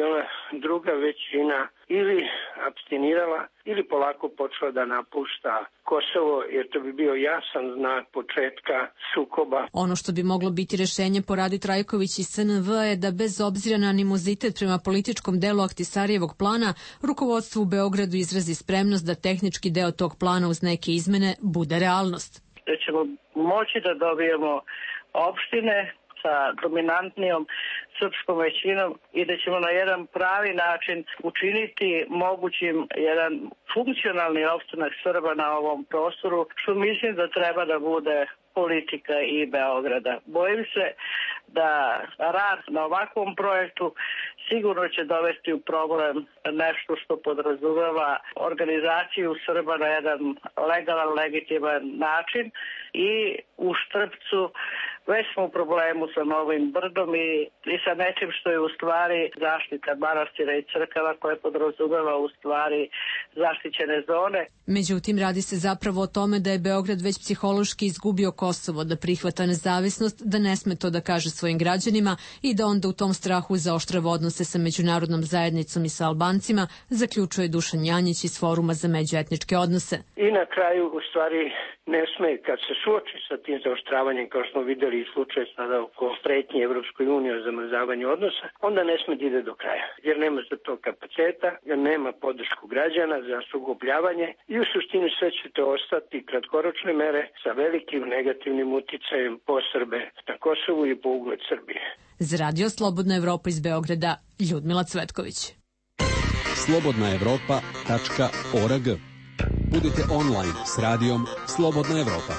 druga većina ili apstinirala ili polako počela da napušta Kosovo, jer to bi bio jasan znak početka sukoba. Ono što bi moglo biti rešenje po Radi Trajković iz S N V je da bez obzira na animozitet prema političkom delu Ahtisarijevog plana, rukovodstvo u Beogradu izrazi spremnost da tehnički deo tog plana uz neke izmene bude realnost. Da ćemo moći da dobijemo opštine sa dominantnijom srpskom većinom i da ćemo na jedan pravi način učiniti mogućim jedan funkcionalni opstanak Srba na ovom prostoru, što mislim da treba da bude politika i Beograda. Bojim se da rad na ovakvom projektu sigurno će dovesti u problem nešto što podrazumeva organizaciju Srba na jedan legalan, legitiman način i u Štrpcu već smo u problemu sa Novim Brdom i, i sa nečim što je u stvari zaštita manastira i crkava koje podrazumeva u stvari zaštićene zone. Međutim, radi se zapravo o tome da je Beograd već psihološki izgubio Kosovo, da prihvata nezavisnost, da ne sme to da kaže svojim građanima i da onda u tom strahu zaoštrava odnose sa međunarodnom zajednicom i sa Albancima, zaključuje Dušan Janjić iz Foruma za međuetničke odnose. I na kraju, u stvari, ne sme, kad se suoči sa tim zaoštravanjem, kao što smo videli i slučaj sada oko pretnje Evropskoj uniji o zamrzavanju odnosa, onda ne sme da ide do kraja, jer nema za to kapaciteta, jer nema podršku građana za sugobljavanje i u suštini sve će to ostati kratkoročne mere sa velikim negativnim uticajem po Srbe na Kosovu i po ugled Srbije. Za Radio Slobodna Evropa iz Beograda, Ljudmila Cvetković. slobodna evropa tačka org. Budite online s radijom Slobodna Evropa.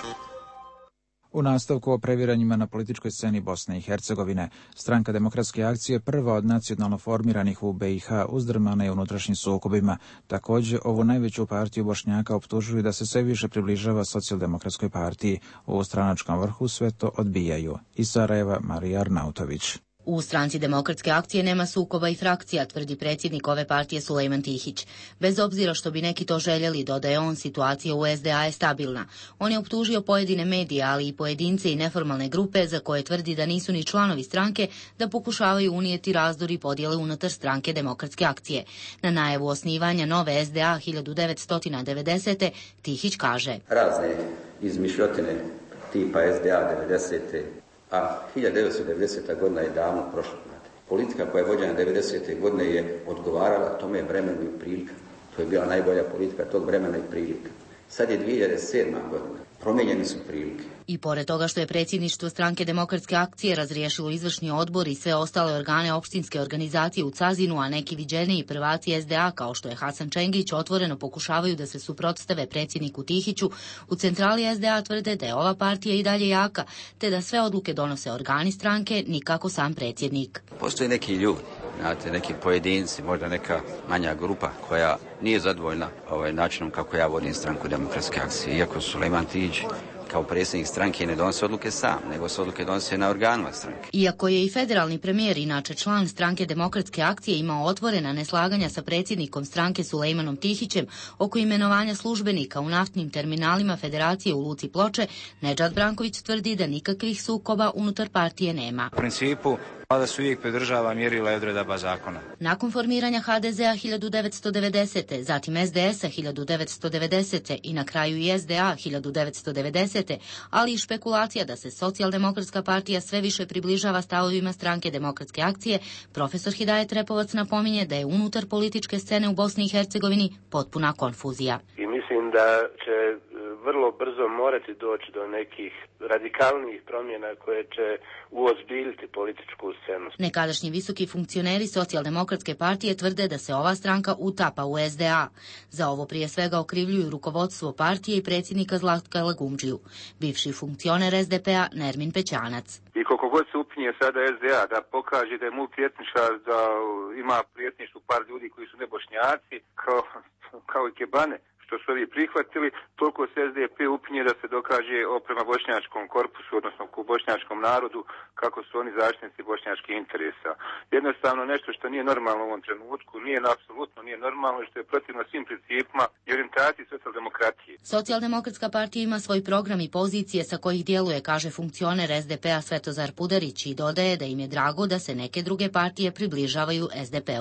U nastavku o previranjima na političkoj sceni Bosne i Hercegovine, Stranka demokratske akcije, prva od nacionalno formiranih u B i H, uzdrmana je unutrašnjim sukobima. Također, ovu najveću partiju Bošnjaka optužuju da se sve više približava socijaldemokratskoj partiji. U stranačkom vrhu sve to odbijaju. Iz Sarajeva, Marija Arnautović. U Stranci demokratske akcije nema sukoba i frakcija, tvrdi predsjednik ove partije Sulejman Tihić. Bez obzira što bi neki to željeli, dodaje on, situacija u S D A je stabilna. On je optužio pojedine medije, ali i pojedince i neformalne grupe za koje tvrdi da nisu ni članovi stranke, da pokušavaju unijeti razdor i podjele unutar Stranke demokratske akcije. Na najavu osnivanja nove S D A hiljadu devetsto devedesete. Tihić kaže: Razne izmišljotine tipa S D A devedesete. A hiljadu devetsto devedeseta godina je davno prošla. Politika koja je vođena devedesete godine je odgovarala tome vremenu i prilika. To je bila najbolja politika tog vremena i prilika. Sad je dvije hiljade sedma godina. Promijenjene su prilike. I pored toga što je predsjedništvo Stranke demokratske akcije razriješilo izvršni odbor i sve ostale organe opštinske organizacije u Cazinu, a neki viđeniji prvaci S D A kao što je Hasan Čengić otvoreno pokušavaju da se suprotstave predsjedniku Tihiću, u centrali S D A tvrde da je ova partija i dalje jaka, te da sve odluke donose organi stranke, nikako sam predsjednik. Postoje neki ljudi, znate, neki pojedinci, možda neka manja grupa koja nije zadovoljna ovaj načinom kako ja vodim Stranku demokratske akcije, iako Sulejman Tihić kao predsjednik stranke ne donose odluke sam, nego se odluke donose na organima stranke. Iako je i federalni premijer, inače član Stranke demokratske akcije, imao otvorena neslaganja sa predsjednikom stranke Sulejmanom Tihićem oko imenovanja službenika u naftnim terminalima Federacije u Luci Ploče, Nedžad Branković tvrdi da nikakvih sukoba unutar partije nema. U principu, vlada se uvijek pridržava mjerila i odredaba zakona. Nakon formiranja H D Z A hiljadu devetsto devedesete, zatim S D S a hiljadu devetsto devedesete i na kraju i S D A hiljadu devetsto devedesete, ali i špekulacija da se socijaldemokratska partija sve više približava stavovima Stranke demokratske akcije, profesor Hidajet Repovac napominje da je unutar političke scene u Bosni i Hercegovini potpuna konfuzija. I mislim da će vrlo brzo morati doći do nekih radikalnih promjena koje će uozbiljiti političku scenu. Nekadašnji visoki funkcioneri socijaldemokratske partije tvrde da se ova stranka utapa u S D A. Za ovo prije svega okrivljuju rukovodstvo partije i predsjednika Zlatka Lagumdžiju. Bivši funkcioner S D P a Nermin Pećanac. I koliko god se upinje sada S D A da pokaže da je multietničar, da ima prijetništvo par ljudi koji su nebošnjaci, kao, kao i kebane, što su ovi prihvatili, toliko se S D P upinje da se dokaže o prema bošnjačkom korpusu, odnosno ku bošnjačkom narodu, kako su oni zaštitnici bošnjačkih interesa. Jednostavno nešto što nije normalno u ovom trenutku, nije apsolutno nije normalno, što je protivno svim principima i orijentaciji socijaldemokratije. Socijaldemokratska partija ima svoj program i pozicije sa kojih djeluje, kaže funkcioner S D P a Svetozar Pudarić, i dodaje da im je drago da se neke druge partije približavaju S D P u. Koliko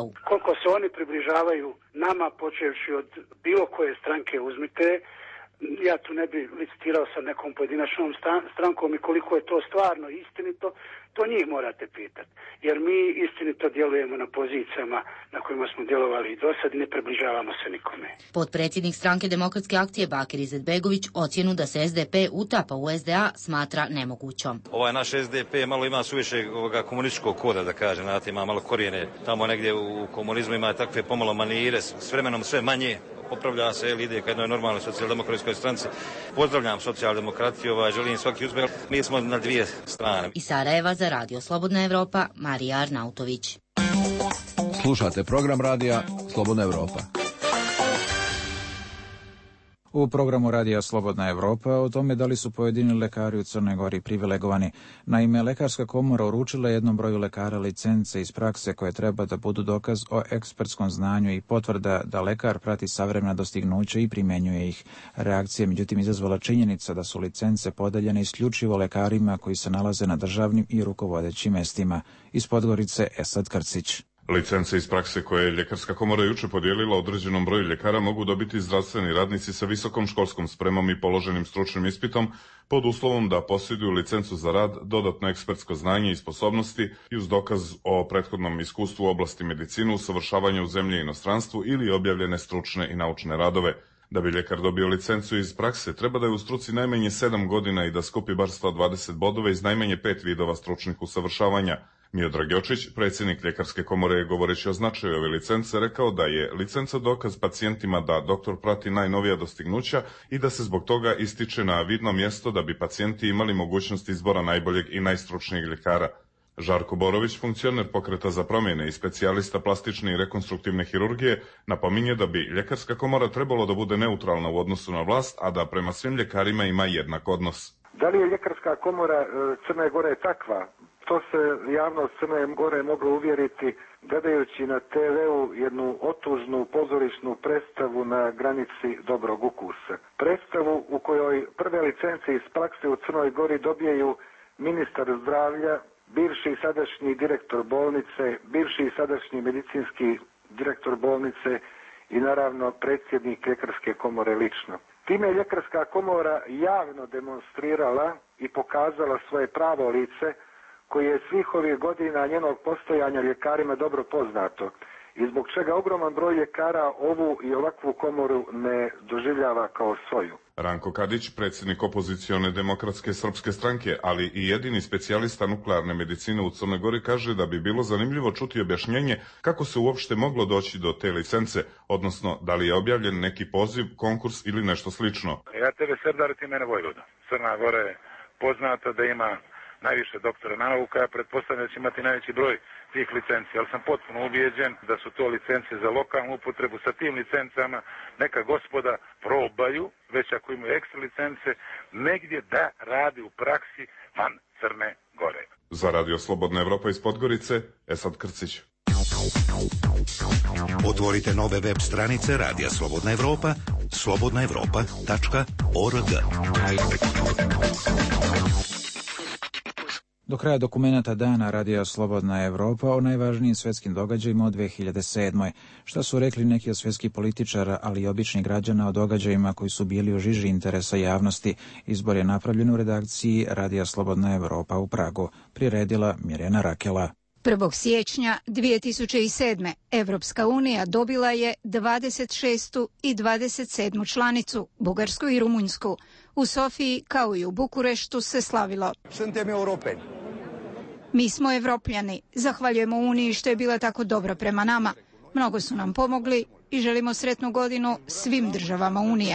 Ako se oni približavaju nama, počevši od bilo koje stranke uzmite, ja tu ne bi licitirao sa nekom pojedinačnom strankom i koliko je to stvarno istinito, to njih morate pitati. Jer mi istinito djelujemo na pozicijama na kojima smo djelovali i do sad i ne približavamo se nikome. Potpredsjednik stranke Demokratske akcije Bakir Izetbegović ocjenu da se S D P utapa u S D A smatra nemogućom. Ovaj naš S D P malo ima suviše ovoga komunističkog koda, da kažem, znate, ima malo korijene. Tamo negdje u komunizmu ima takve pomalo manire, s vremenom sve manje. Popravlja se, ide ka jednoj normalnoj socijaldemokratskoj stranci. Pozdravljam socijaldemokratiju, ovaj, želim svaki uspjeh. Mi smo na dvije strane. Iz Sarajeva za Radio Slobodna Evropa, Marija Arnautović. Slušate program radija Slobodna Evropa. U programu Radija Slobodna Evropa o tome da li su pojedini lekari u Crnoj Gori privilegovani. Naime, Lekarska komora uručila jednom broju lekara licence iz prakse koje treba da budu dokaz o ekspertskom znanju i potvrda da lekar prati savremena dostignuća i primenjuje ih. Reakcija međutim izazvala činjenica da su licence podeljene isključivo lekarima koji se nalaze na državnim i rukovodećim mestima. Iz Podgorice Esad Krcić. Licence iz prakse koje je Ljekarska komora juče podijelila određenom broju ljekara mogu dobiti zdravstveni radnici sa visokom školskom spremom i položenim stručnim ispitom pod uslovom da posjeduju licencu za rad, dodatno ekspertsko znanje i sposobnosti i uz dokaz o prethodnom iskustvu u oblasti medicine, usavršavanju u zemlji i inostranstvu ili objavljene stručne i naučne radove. Da bi ljekar dobio licencu iz prakse, treba da je u struci najmanje sedam godina i da skupi bar sto dvadeset bodova iz najmanje pet vidova stručnih usavršavanja. Miodrag Jočić, predsjednik Ljekarske komore, je govoreći o značaju ove licence, rekao da je licenca dokaz pacijentima da doktor prati najnovija dostignuća i da se zbog toga ističe na vidno mjesto da bi pacijenti imali mogućnost izbora najboljeg i najstručnijeg ljekara. Žarko Borović, funkcioner Pokreta za promjene i specijalista plastične i rekonstruktivne hirurgije, napominje da bi Ljekarska komora trebalo da bude neutralna u odnosu na vlast, a da prema svim ljekarima ima jednak odnos. Da li je Ljekarska komora Crne Gore takva? To se javnost Crne Gore moglo uvjeriti gledajući na te veu jednu otužnu pozorišnu predstavu na granici dobrog ukusa. Predstavu u kojoj prve licence iz prakse u Crnoj Gori dobijaju ministar zdravlja, bivši i sadašnji direktor bolnice, bivši i sadašnji medicinski direktor bolnice i naravno predsjednik Ljekarske komore lično. Time je Ljekarska komora javno demonstrirala i pokazala svoje pravo lice koji je svih ovih godina njenog postojanja ljekarima dobro poznato i zbog čega ogroman broj ljekara ovu i ovakvu komoru ne doživljava kao svoju. Ranko Kadić, predsjednik opozicione Demokratske srpske stranke, ali i jedini specijalista nuklearne medicine u Crnoj Gori, kaže da bi bilo zanimljivo čuti objašnjenje kako se uopšte moglo doći do te licence, odnosno da li je objavljen neki poziv, konkurs ili nešto slično. Ja tebe Serdar, ti mene Vojvoda. Crna Gora je poznata da ima najviše doktora nauka, ja pretpostavljam da će imati najveći broj tih licenci, ali sam potpuno ubijeđen da su to licence za lokalnu upotrebu. Sa tim licencama neka gospoda probaju, već ako imaju ekstra licence, negdje da radi u praksi van Crne Gore. Za Radio Slobodna Evropa iz Podgorice, Esad Krcić. Otvorite nove web stranice Radija Slobodna Evropa, slobodna evropa tačka org. Do kraja dokumenata dana Radija Slobodna Evropa o najvažnijim svetskim događajima od dve hiljade sedme. Šta su rekli neki od svjetskih političara, ali i običnih građana o događajima koji su bili u žiži interesa javnosti. Izbor je napravljen u redakciji Radija Slobodna Evropa u Pragu. Priredila Mirjana Rakela. prvog siječnja dvije tisuće sedme. Evropska unija dobila je dvadeset šestu i dvadeset sedmu članicu, Bugarsku i Rumunjsku. U Sofiji, kao i u Bukureštu, se slavilo. Suntem europeni. Mi smo Evropljani. Zahvaljujemo Uniji što je bila tako dobra prema nama. Mnogo su nam pomogli i želimo sretnu godinu svim državama Unije.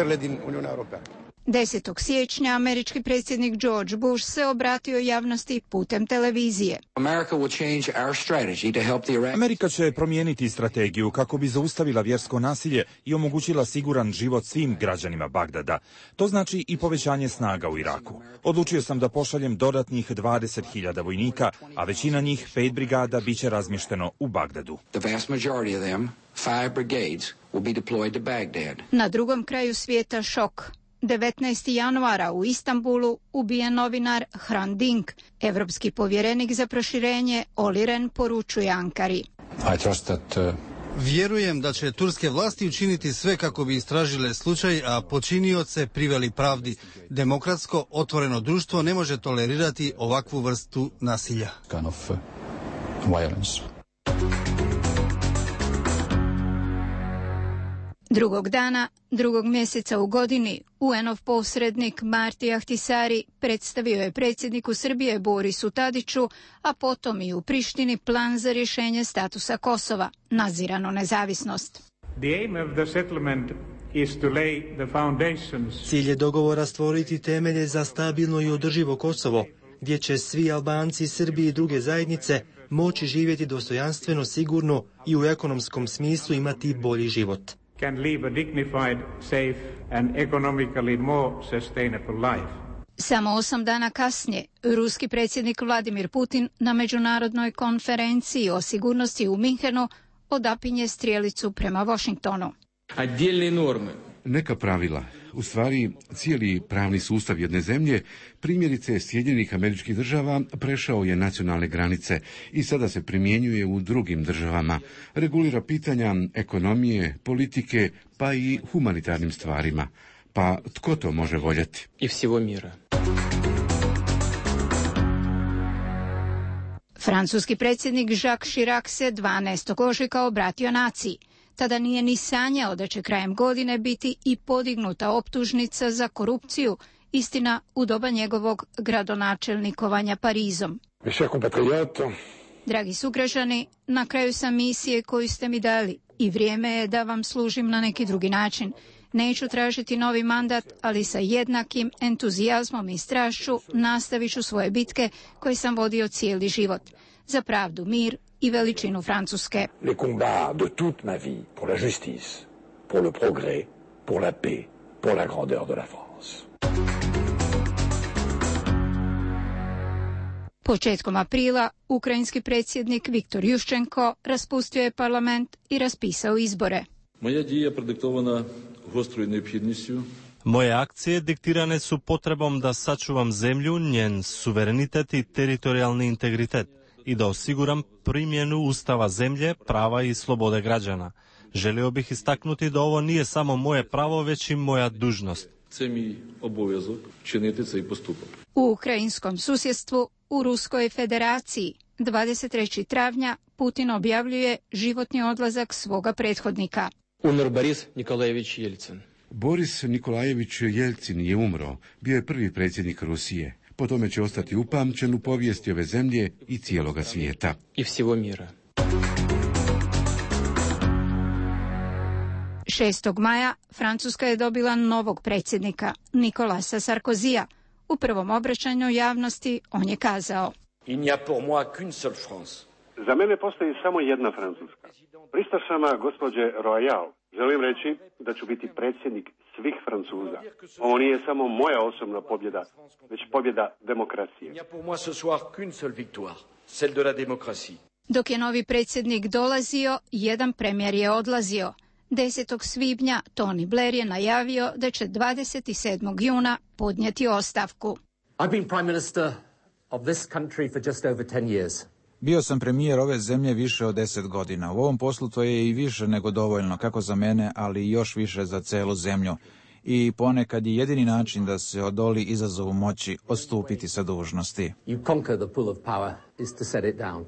desetog siječnja američki predsjednik George Bush se obratio javnosti putem televizije. Amerika će promijeniti strategiju kako bi zaustavila vjersko nasilje i omogućila siguran život svim građanima Bagdada. To znači i povećanje snaga u Iraku. Odlučio sam da pošaljem dodatnih dvadeset hiljada vojnika, a većina njih, pet brigada, bit će razmješteno u Bagdadu. Na drugom kraju svijeta šok. devetnaestog januara u Istanbulu ubijen novinar Hrant Dink. Evropski povjerenik za proširenje Oli Rehn poručuje Ankari. I trust that, uh... Vjerujem da će turske vlasti učiniti sve kako bi istražile slučaj, a počinioce priveli pravdi. Demokratsko, otvoreno društvo ne može tolerirati ovakvu vrstu nasilja. Kind of, uh, violence. Drugog dana, drugog mjeseca u godini, U N-ov posrednik Marti Ahtisari predstavio je predsjedniku Srbije Borisu Tadiću, a potom i u Prištini plan za rješenje statusa Kosova, nadziranu nezavisnost. Cilj je dogovora stvoriti temelje za stabilno i održivo Kosovo, gdje će svi Albanci, Srbi i druge zajednice moći živjeti dostojanstveno, sigurno i u ekonomskom smislu imati bolji život. Can live a dignified, safe and economically more sustainable life. Samo osam dana kasnije, ruski predsjednik Vladimir Putin na međunarodnoj konferenciji o sigurnosti u Minhenu odapinje strijelicu prema Washingtonu. Neka pravila, u stvari cijeli pravni sustav jedne zemlje, primjerice Sjedinjenih Američkih Država, prešao je nacionalne granice i sada se primjenjuje u drugim državama. Regulira pitanja ekonomije, politike, pa i humanitarnim stvarima. Pa tko to može voljeti? I всего мира. Francuski predsjednik Jacques Chirac se dvanaestog ožujka obratio naciji. Tada nije ni sanjao da će krajem godine biti i podignuta optužnica za korupciju, istina u doba njegovog gradonačelnikovanja Parizom. Dragi sugrađani, na kraju sam misije koju ste mi dali i vrijeme je da vam služim na neki drugi način. Neću tražiti novi mandat, ali sa jednakim entuzijazmom i strašću nastavit ću svoje bitke koje sam vodio cijeli život. Za pravdu, mir i veličinu Francuske. Les combats de toute ma vie pour la justice, pour le progrès, pour la paix, pour la grandeur de la France. Početkom aprila, ukrajinski predsjednik Viktor Juščenko raspustio je parlament i raspisao izbore. Moja dija prediktovana gostroj neophodnostju. Moje akcije diktirane su potrebom da sačuvam zemlju, njen suverenitet i teritorijalni integritet i da osiguram primjenu ustava zemlje, prava i slobode građana. Želio bih istaknuti da ovo nije samo moje pravo, već i moja dužnost. Це мій обов'язок чинити цей поступок. U ukrajinskom susjedstvu, u Ruskoj federaciji, dvadeset trećeg travnja Putin objavljuje životni odlazak svoga prethodnika. Umr Boris Nikolajević Jelcin. Boris Nikolajević Jelcin je umro, bio je prvi predsjednik Rusije. Po tome će ostati upamćen u povijesti ove zemlje i cijeloga svijeta. I всего мира. šestog maja Francuska je dobila novog predsjednika, Nicolasa Sarkozija. U prvom obraćanju javnosti on je kazao: Il n'y a pour moi qu'une seule France. Za mene postoji samo jedna Francuska. Pristašama gospođe Royal želim reći da ću biti predsjednik svih Francuza. Ovo nije samo moja osobna pobjeda, već pobjeda demokracije. Il n'y a pour moi ce soir qu'une seule victoire, celle de la démocratie. Dok je novi predsjednik dolazio, jedan premijer je odlazio. desetog svibnja Tony Blair je najavio da će dvadeset sedmog juna podnijeti ostavku. I've been prime minister of this country for just over ten years. Bio sam premijer ove zemlje više od deset godina. U ovom poslu to je i više nego dovoljno, kako za mene, ali i još više za celu zemlju. I ponekad je jedini način da se odoli izazovu moći odstupiti sa dužnosti. You conquer the pull of power is to set it down.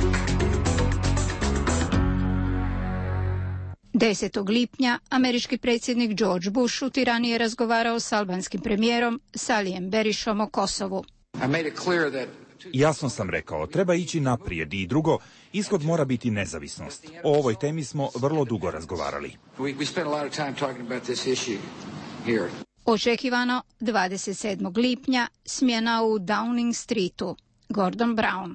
desetog lipnja američki predsjednik George Bush u Tirani je razgovarao s albanskim premijerom Salijem Berišom o Kosovu. Jasno sam rekao, treba ići naprijed i drugo, ishod mora biti nezavisnost. O ovoj temi smo vrlo dugo razgovarali. Očekivano dvadeset sedmog lipnja smjena u Downing Streetu. Gordon Brown.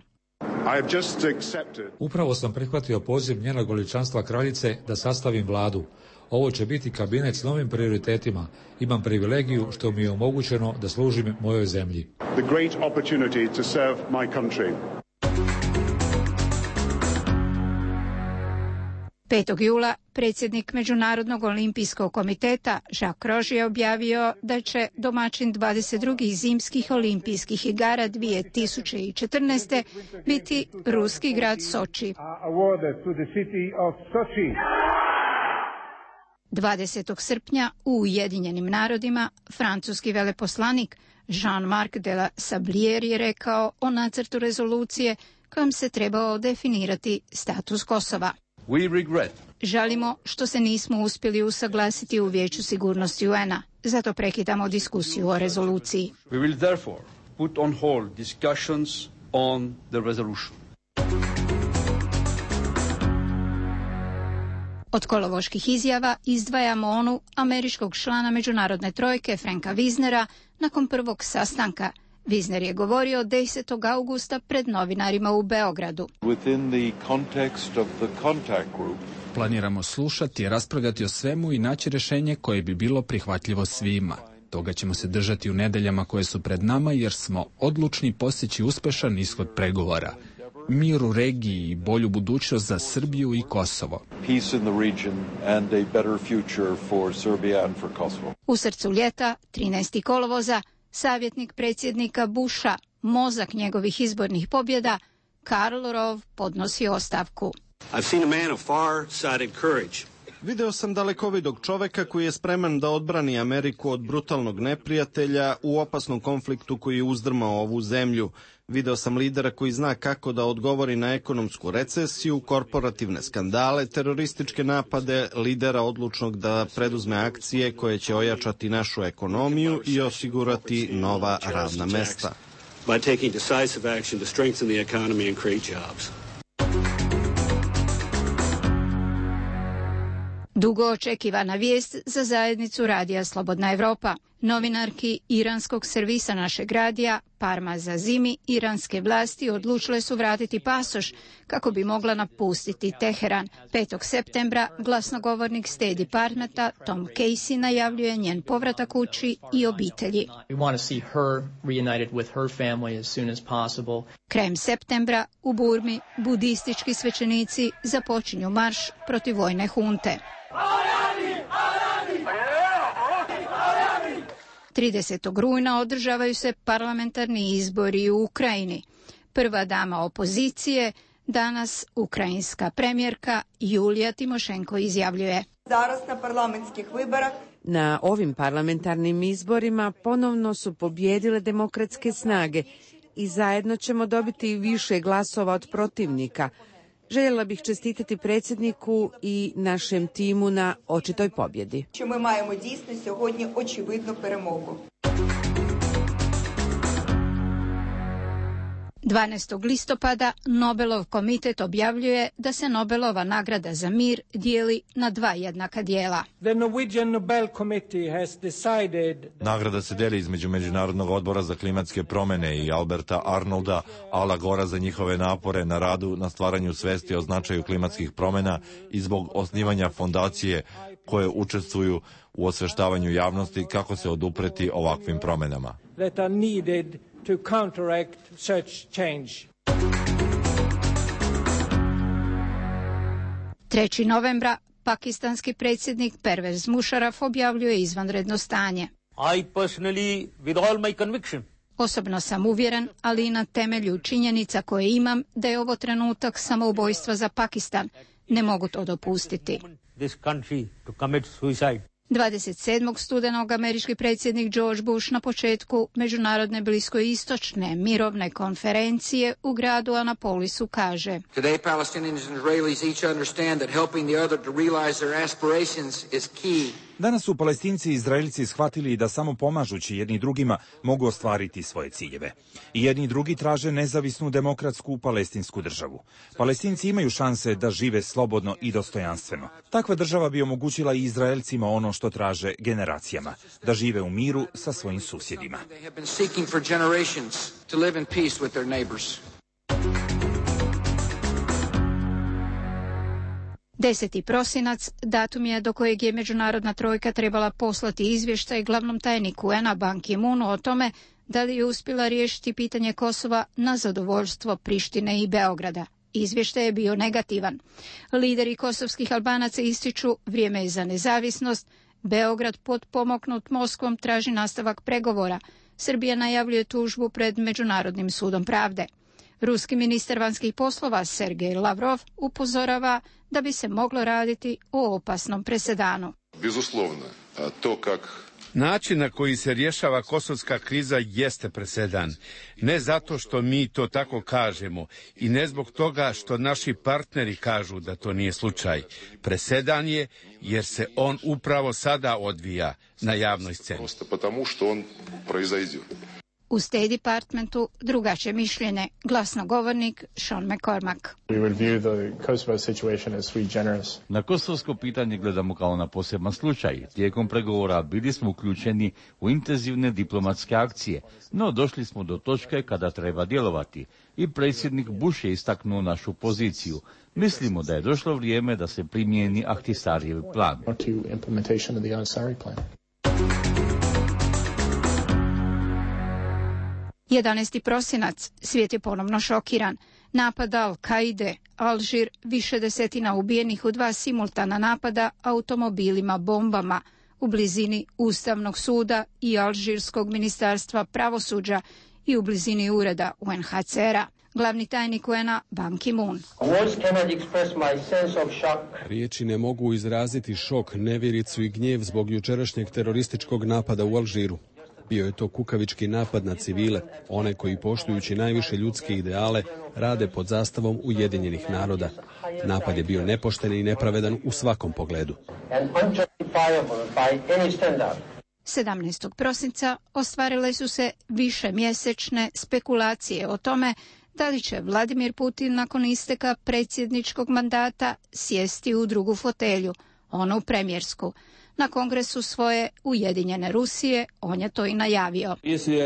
Upravo sam prihvatio poziv njenog veličanstva kraljice da sastavim vladu. Ovo će biti kabinet s novim prioritetima. Imam privilegiju što mi je omogućeno da služim mojoj zemlji. The great opportunity to serve my country. petog jula predsjednik Međunarodnog olimpijskog komiteta Jacques Roche je objavio da će domaćin dvadeset drugih zimskih olimpijskih igara dvije tisuće četrnaeste. biti ruski grad Soči. dvadesetog srpnja u Ujedinjenim narodima francuski veleposlanik Jean-Marc de la Sablière je rekao o nacrtu rezolucije kojom se trebao definirati status Kosova. We regret. Žalimo što se nismo uspjeli usaglasiti u Vijeću sigurnosti U N A, zato prekidamo diskusiju o rezoluciji. We will therefore put on hold discussions on the resolution. Od kolovoških izjava izdvajamo onu američkog člana međunarodne trojke Franka Wisnera nakon prvog sastanka. Wisner je govorio desetog augusta pred novinarima u Beogradu. Within the context of the contact group, planiramo slušati i raspravljati o svemu i naći rješenje koje bi bilo prihvatljivo svima. Toga ćemo se držati u nedeljama koje su pred nama jer smo odlučni postići uspešan ishod pregovora. Mir u regiji i bolju budućnost za Srbiju i Kosovo. Peace in the region and a better future for Serbia and for Kosovo. U srcu ljeta, trinaestog kolovoza, savjetnik predsjednika Busha, mozak njegovih izbornih pobjeda, Karl Rove podnosi ostavku. I've seen a man of far-sighted courage. Video sam dalekovidog čoveka koji je spreman da odbrani Ameriku od brutalnog neprijatelja u opasnom konfliktu koji je uzdrmao ovu zemlju. Video sam lidera koji zna kako da odgovori na ekonomsku recesiju, korporativne skandale, terorističke napade, lidera odlučnog da preduzme akcije koje će ojačati našu ekonomiju i osigurati nova radna mesta. By taking decisive action to strengthen the economy and create jobs. Dugo očekivana vijest za zajednicu Radija Slobodna Evropa. Novinarki iranskog servisa našeg radija, Parma Zazimi, iranske vlasti odlučile su vratiti pasoš kako bi mogla napustiti Teheran. petog septembra glasnogovornik State Departmenta Tom Casey najavljuje njen povratak kući i obitelji. We want to see her reunited with her family as soon as possible. Krajem septembra u Burmi budistički svećenici započinju marš protiv vojne hunte. tridesetog rujna održavaju se parlamentarni izbori u Ukrajini. Prva dama opozicije, danas ukrajinska premijerka Julija Timošenko izjavljuje. Na ovim parlamentarnim izborima ponovno su pobjedile demokratske snage i zajedno ćemo dobiti više glasova od protivnika. Željela bih čestitati predsjedniku i našem timu na očitoj pobjedi. Mi imamo dійсно сьогодні очевидну перемогу. dvanaestog listopada Nobelov komitet objavljuje da se Nobelova nagrada za mir dijeli na dva jednaka dijela. Nagrada se deli između Međunarodnog odbora za klimatske promjene i Alberta Arnolda Ala Gora za njihove napore na radu na stvaranju svesti o značaju klimatskih promjena i zbog osnivanja fondacije koje učestvuju u osveštavanju javnosti kako se odupreti ovakvim promjenama. To counteract such change. trećeg novembra pakistanski predsjednik Pervez Musharraf objavljuje izvanredno stanje. I personally, with all my conviction, Osobno sam uvjeren, ali i na temelju činjenica koje imam, da je ovo trenutak samoubojstva za Pakistan. Ne mogu to dopustiti. this country to commit suicide. dvadeset sedmog studenog američki predsjednik George Bush na početku međunarodne bliskoistočne mirovne konferencije u gradu Anapolisu kaže: Today Palestinians and Israelis each understand that helping the other to realize their aspirations is key. Danas su Palestinci i Izraelci shvatili da samo pomažući jedni drugima mogu ostvariti svoje ciljeve. I jedni drugi traže nezavisnu demokratsku palestinsku državu. Palestinci imaju šanse da žive slobodno i dostojanstveno. Takva država bi omogućila i Izraelcima ono što traže generacijama, da žive u miru sa svojim susjedima. Deseti prosinac, datum je do kojeg je međunarodna trojka trebala poslati izvještaj glavnom tajniku U N A Ban Ki-moonu o tome da li je uspjela riješiti pitanje Kosova na zadovoljstvo Prištine i Beograda. Izvještaj je bio negativan. Lideri kosovskih Albanaca ističu vrijeme je za nezavisnost, Beograd potpomognut Moskvom traži nastavak pregovora, Srbija najavljuje tužbu pred Međunarodnim sudom pravde. Ruski ministar vanjskih poslova Sergej Lavrov upozorava da bi se moglo raditi o opasnom presedanu. Bezuslovno, to kak način na koji se rješava kosovska kriza jeste presedan. Ne zato što mi to tako kažemo i ne zbog toga što naši partneri kažu da to nije slučaj. Presedan je jer se on upravo sada odvija na javnoj sceni. Prosto потому što on proizaiđe. U State Departmentu drugačije mišljenje, glasnogovornik Sean McCormack. Na kosovsko pitanje gledamo kao na poseban slučaj. Tijekom pregovora bili smo uključeni u intenzivne diplomatske akcije, no došli smo do točke kada treba djelovati i predsjednik Bush je istaknuo našu poziciju. Mislimo da je došlo vrijeme da se primijeni Ahtisarijev plan. jedanaesti prosinac, svijet je ponovno šokiran. Napad Al-Kaide, Alžir, više desetina ubijenih u dva simultana napada automobilima bombama u blizini Ustavnog suda i Alžirskog ministarstva pravosuđa i u blizini ureda U N H C R-a. Glavni tajnik U N-a Ban Ki-moon. Riječi ne mogu izraziti šok, nevjericu i gnjev zbog jučerašnjeg terorističkog napada u Alžiru. Bio je to kukavički napad na civile, one koji poštujući najviše ljudske ideale rade pod zastavom Ujedinjenih naroda. Napad je bio nepošten i nepravedan u svakom pogledu. sedamnaestog prosinca ostvarile su se višemjesečne spekulacije o tome da li će Vladimir Putin nakon isteka predsjedničkog mandata sjesti u drugu fotelju, onu premijersku. Na kongresu svoje Ujedinjene Rusije on je to i najavio.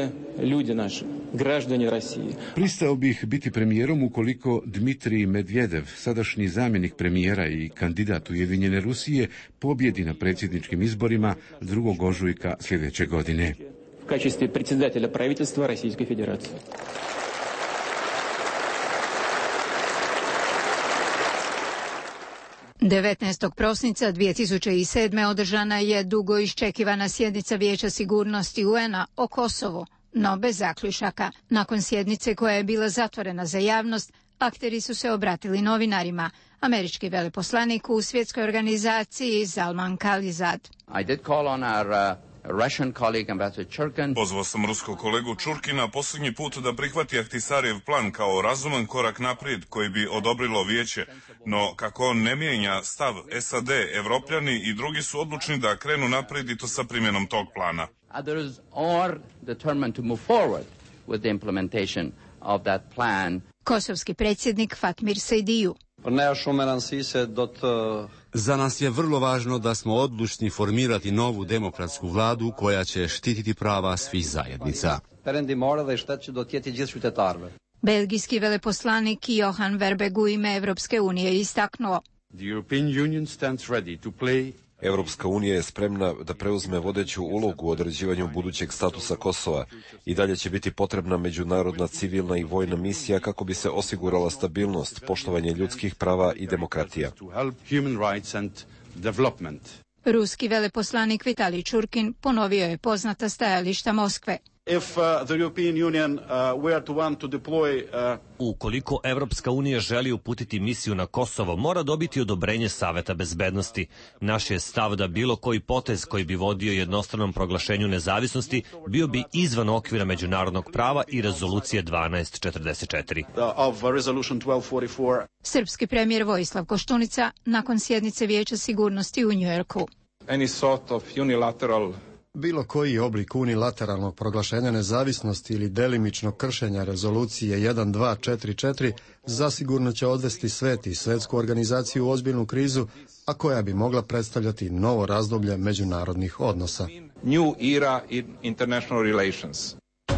Pristao bih biti premijerom ukoliko Dmitrij Medvedev, sadašnji zamjenik premijera i kandidat Ujedinjene Rusije, pobjedi na predsjedničkim izborima drugog ožujka sljedeće godine. U kачестве председателя правительства Российской Федерации. devetnaestog prosinca dvije tisuće sedme. održana je dugo iščekivana sjednica Vijeća sigurnosti U N-a o Kosovu, no bez zaključaka. Nakon sjednice koja je bila zatvorena za javnost, akteri su se obratili novinarima. Američki veleposlanik u svjetskoj organizaciji Zalman Khalilzad. I did call on our uh... Russian colleague, Ambassador Churkin. Pozvao sam ruskog kolegu Čurkina posljednji put da prihvati Ahtisarijev plan kao razuman korak naprijed koji bi odobrilo vijeće, no kako on ne mijenja stav S A D, Evropljani i drugi su odlučni da krenu naprijed i to sa primjenom tog plana. Others are determined to move forward with the implementation of that plan. Kosovski predsjednik Fatmir Sejdiju. Za nas je vrlo važno da smo odlučni formirati novu demokratsku vladu koja će štititi prava svih zajednica. Belgijski veleposlanik Johan Verbeek u ime Evropske unije istaknuo. Europska unija je spremna da preuzme vodeću ulogu u određivanju budućeg statusa Kosova i dalje će biti potrebna međunarodna civilna i vojna misija kako bi se osigurala stabilnost, poštovanje ljudskih prava i demokratija. Ruski veleposlanik Vitalij Čurkin ponovio je poznata stajališta Moskve. If uh, the European Union uh, were to want to deploy uh... Ukoliko Evropska unija želi uputiti misiju na Kosovo, mora dobiti odobrenje Saveta bezbednosti. Naš je stav da bilo koji potez koji bi vodio jednostranom proglašenju nezavisnosti bio bi izvan okvira međunarodnog prava i rezolucije dvanaest četrdeset četiri. Of resolution twelve forty-four. Srpski premijer Vojislav Koštunica nakon sjednice Vijeća sigurnosti u Njujorku. Any sort of unilateral Bilo koji oblik unilateralnog proglašenja nezavisnosti ili delimičnog kršenja rezolucije jedan dva četiri četiri zasigurno će odvesti svet i svetsku organizaciju u ozbiljnu krizu, a koja bi mogla predstavljati novo razdoblje međunarodnih odnosa. New era in international relations.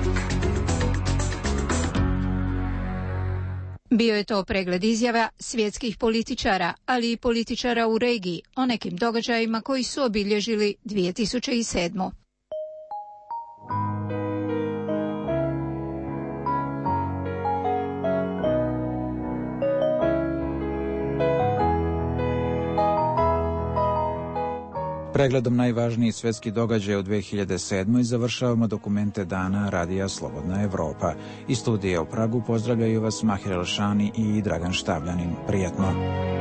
Bio je to pregled izjava svjetskih političara, ali i političara u regiji o nekim događajima koji su obilježili dvije tisuće sedmu. Pregledom najvažnijih svetskih događaja u dve hiljade sedmoj završavamo dokumente dana Radija Slobodna Evropa. Iz studija u Pragu pozdravljaju vas Mahir Elšani i Dragan Štavljanin. Prijetno!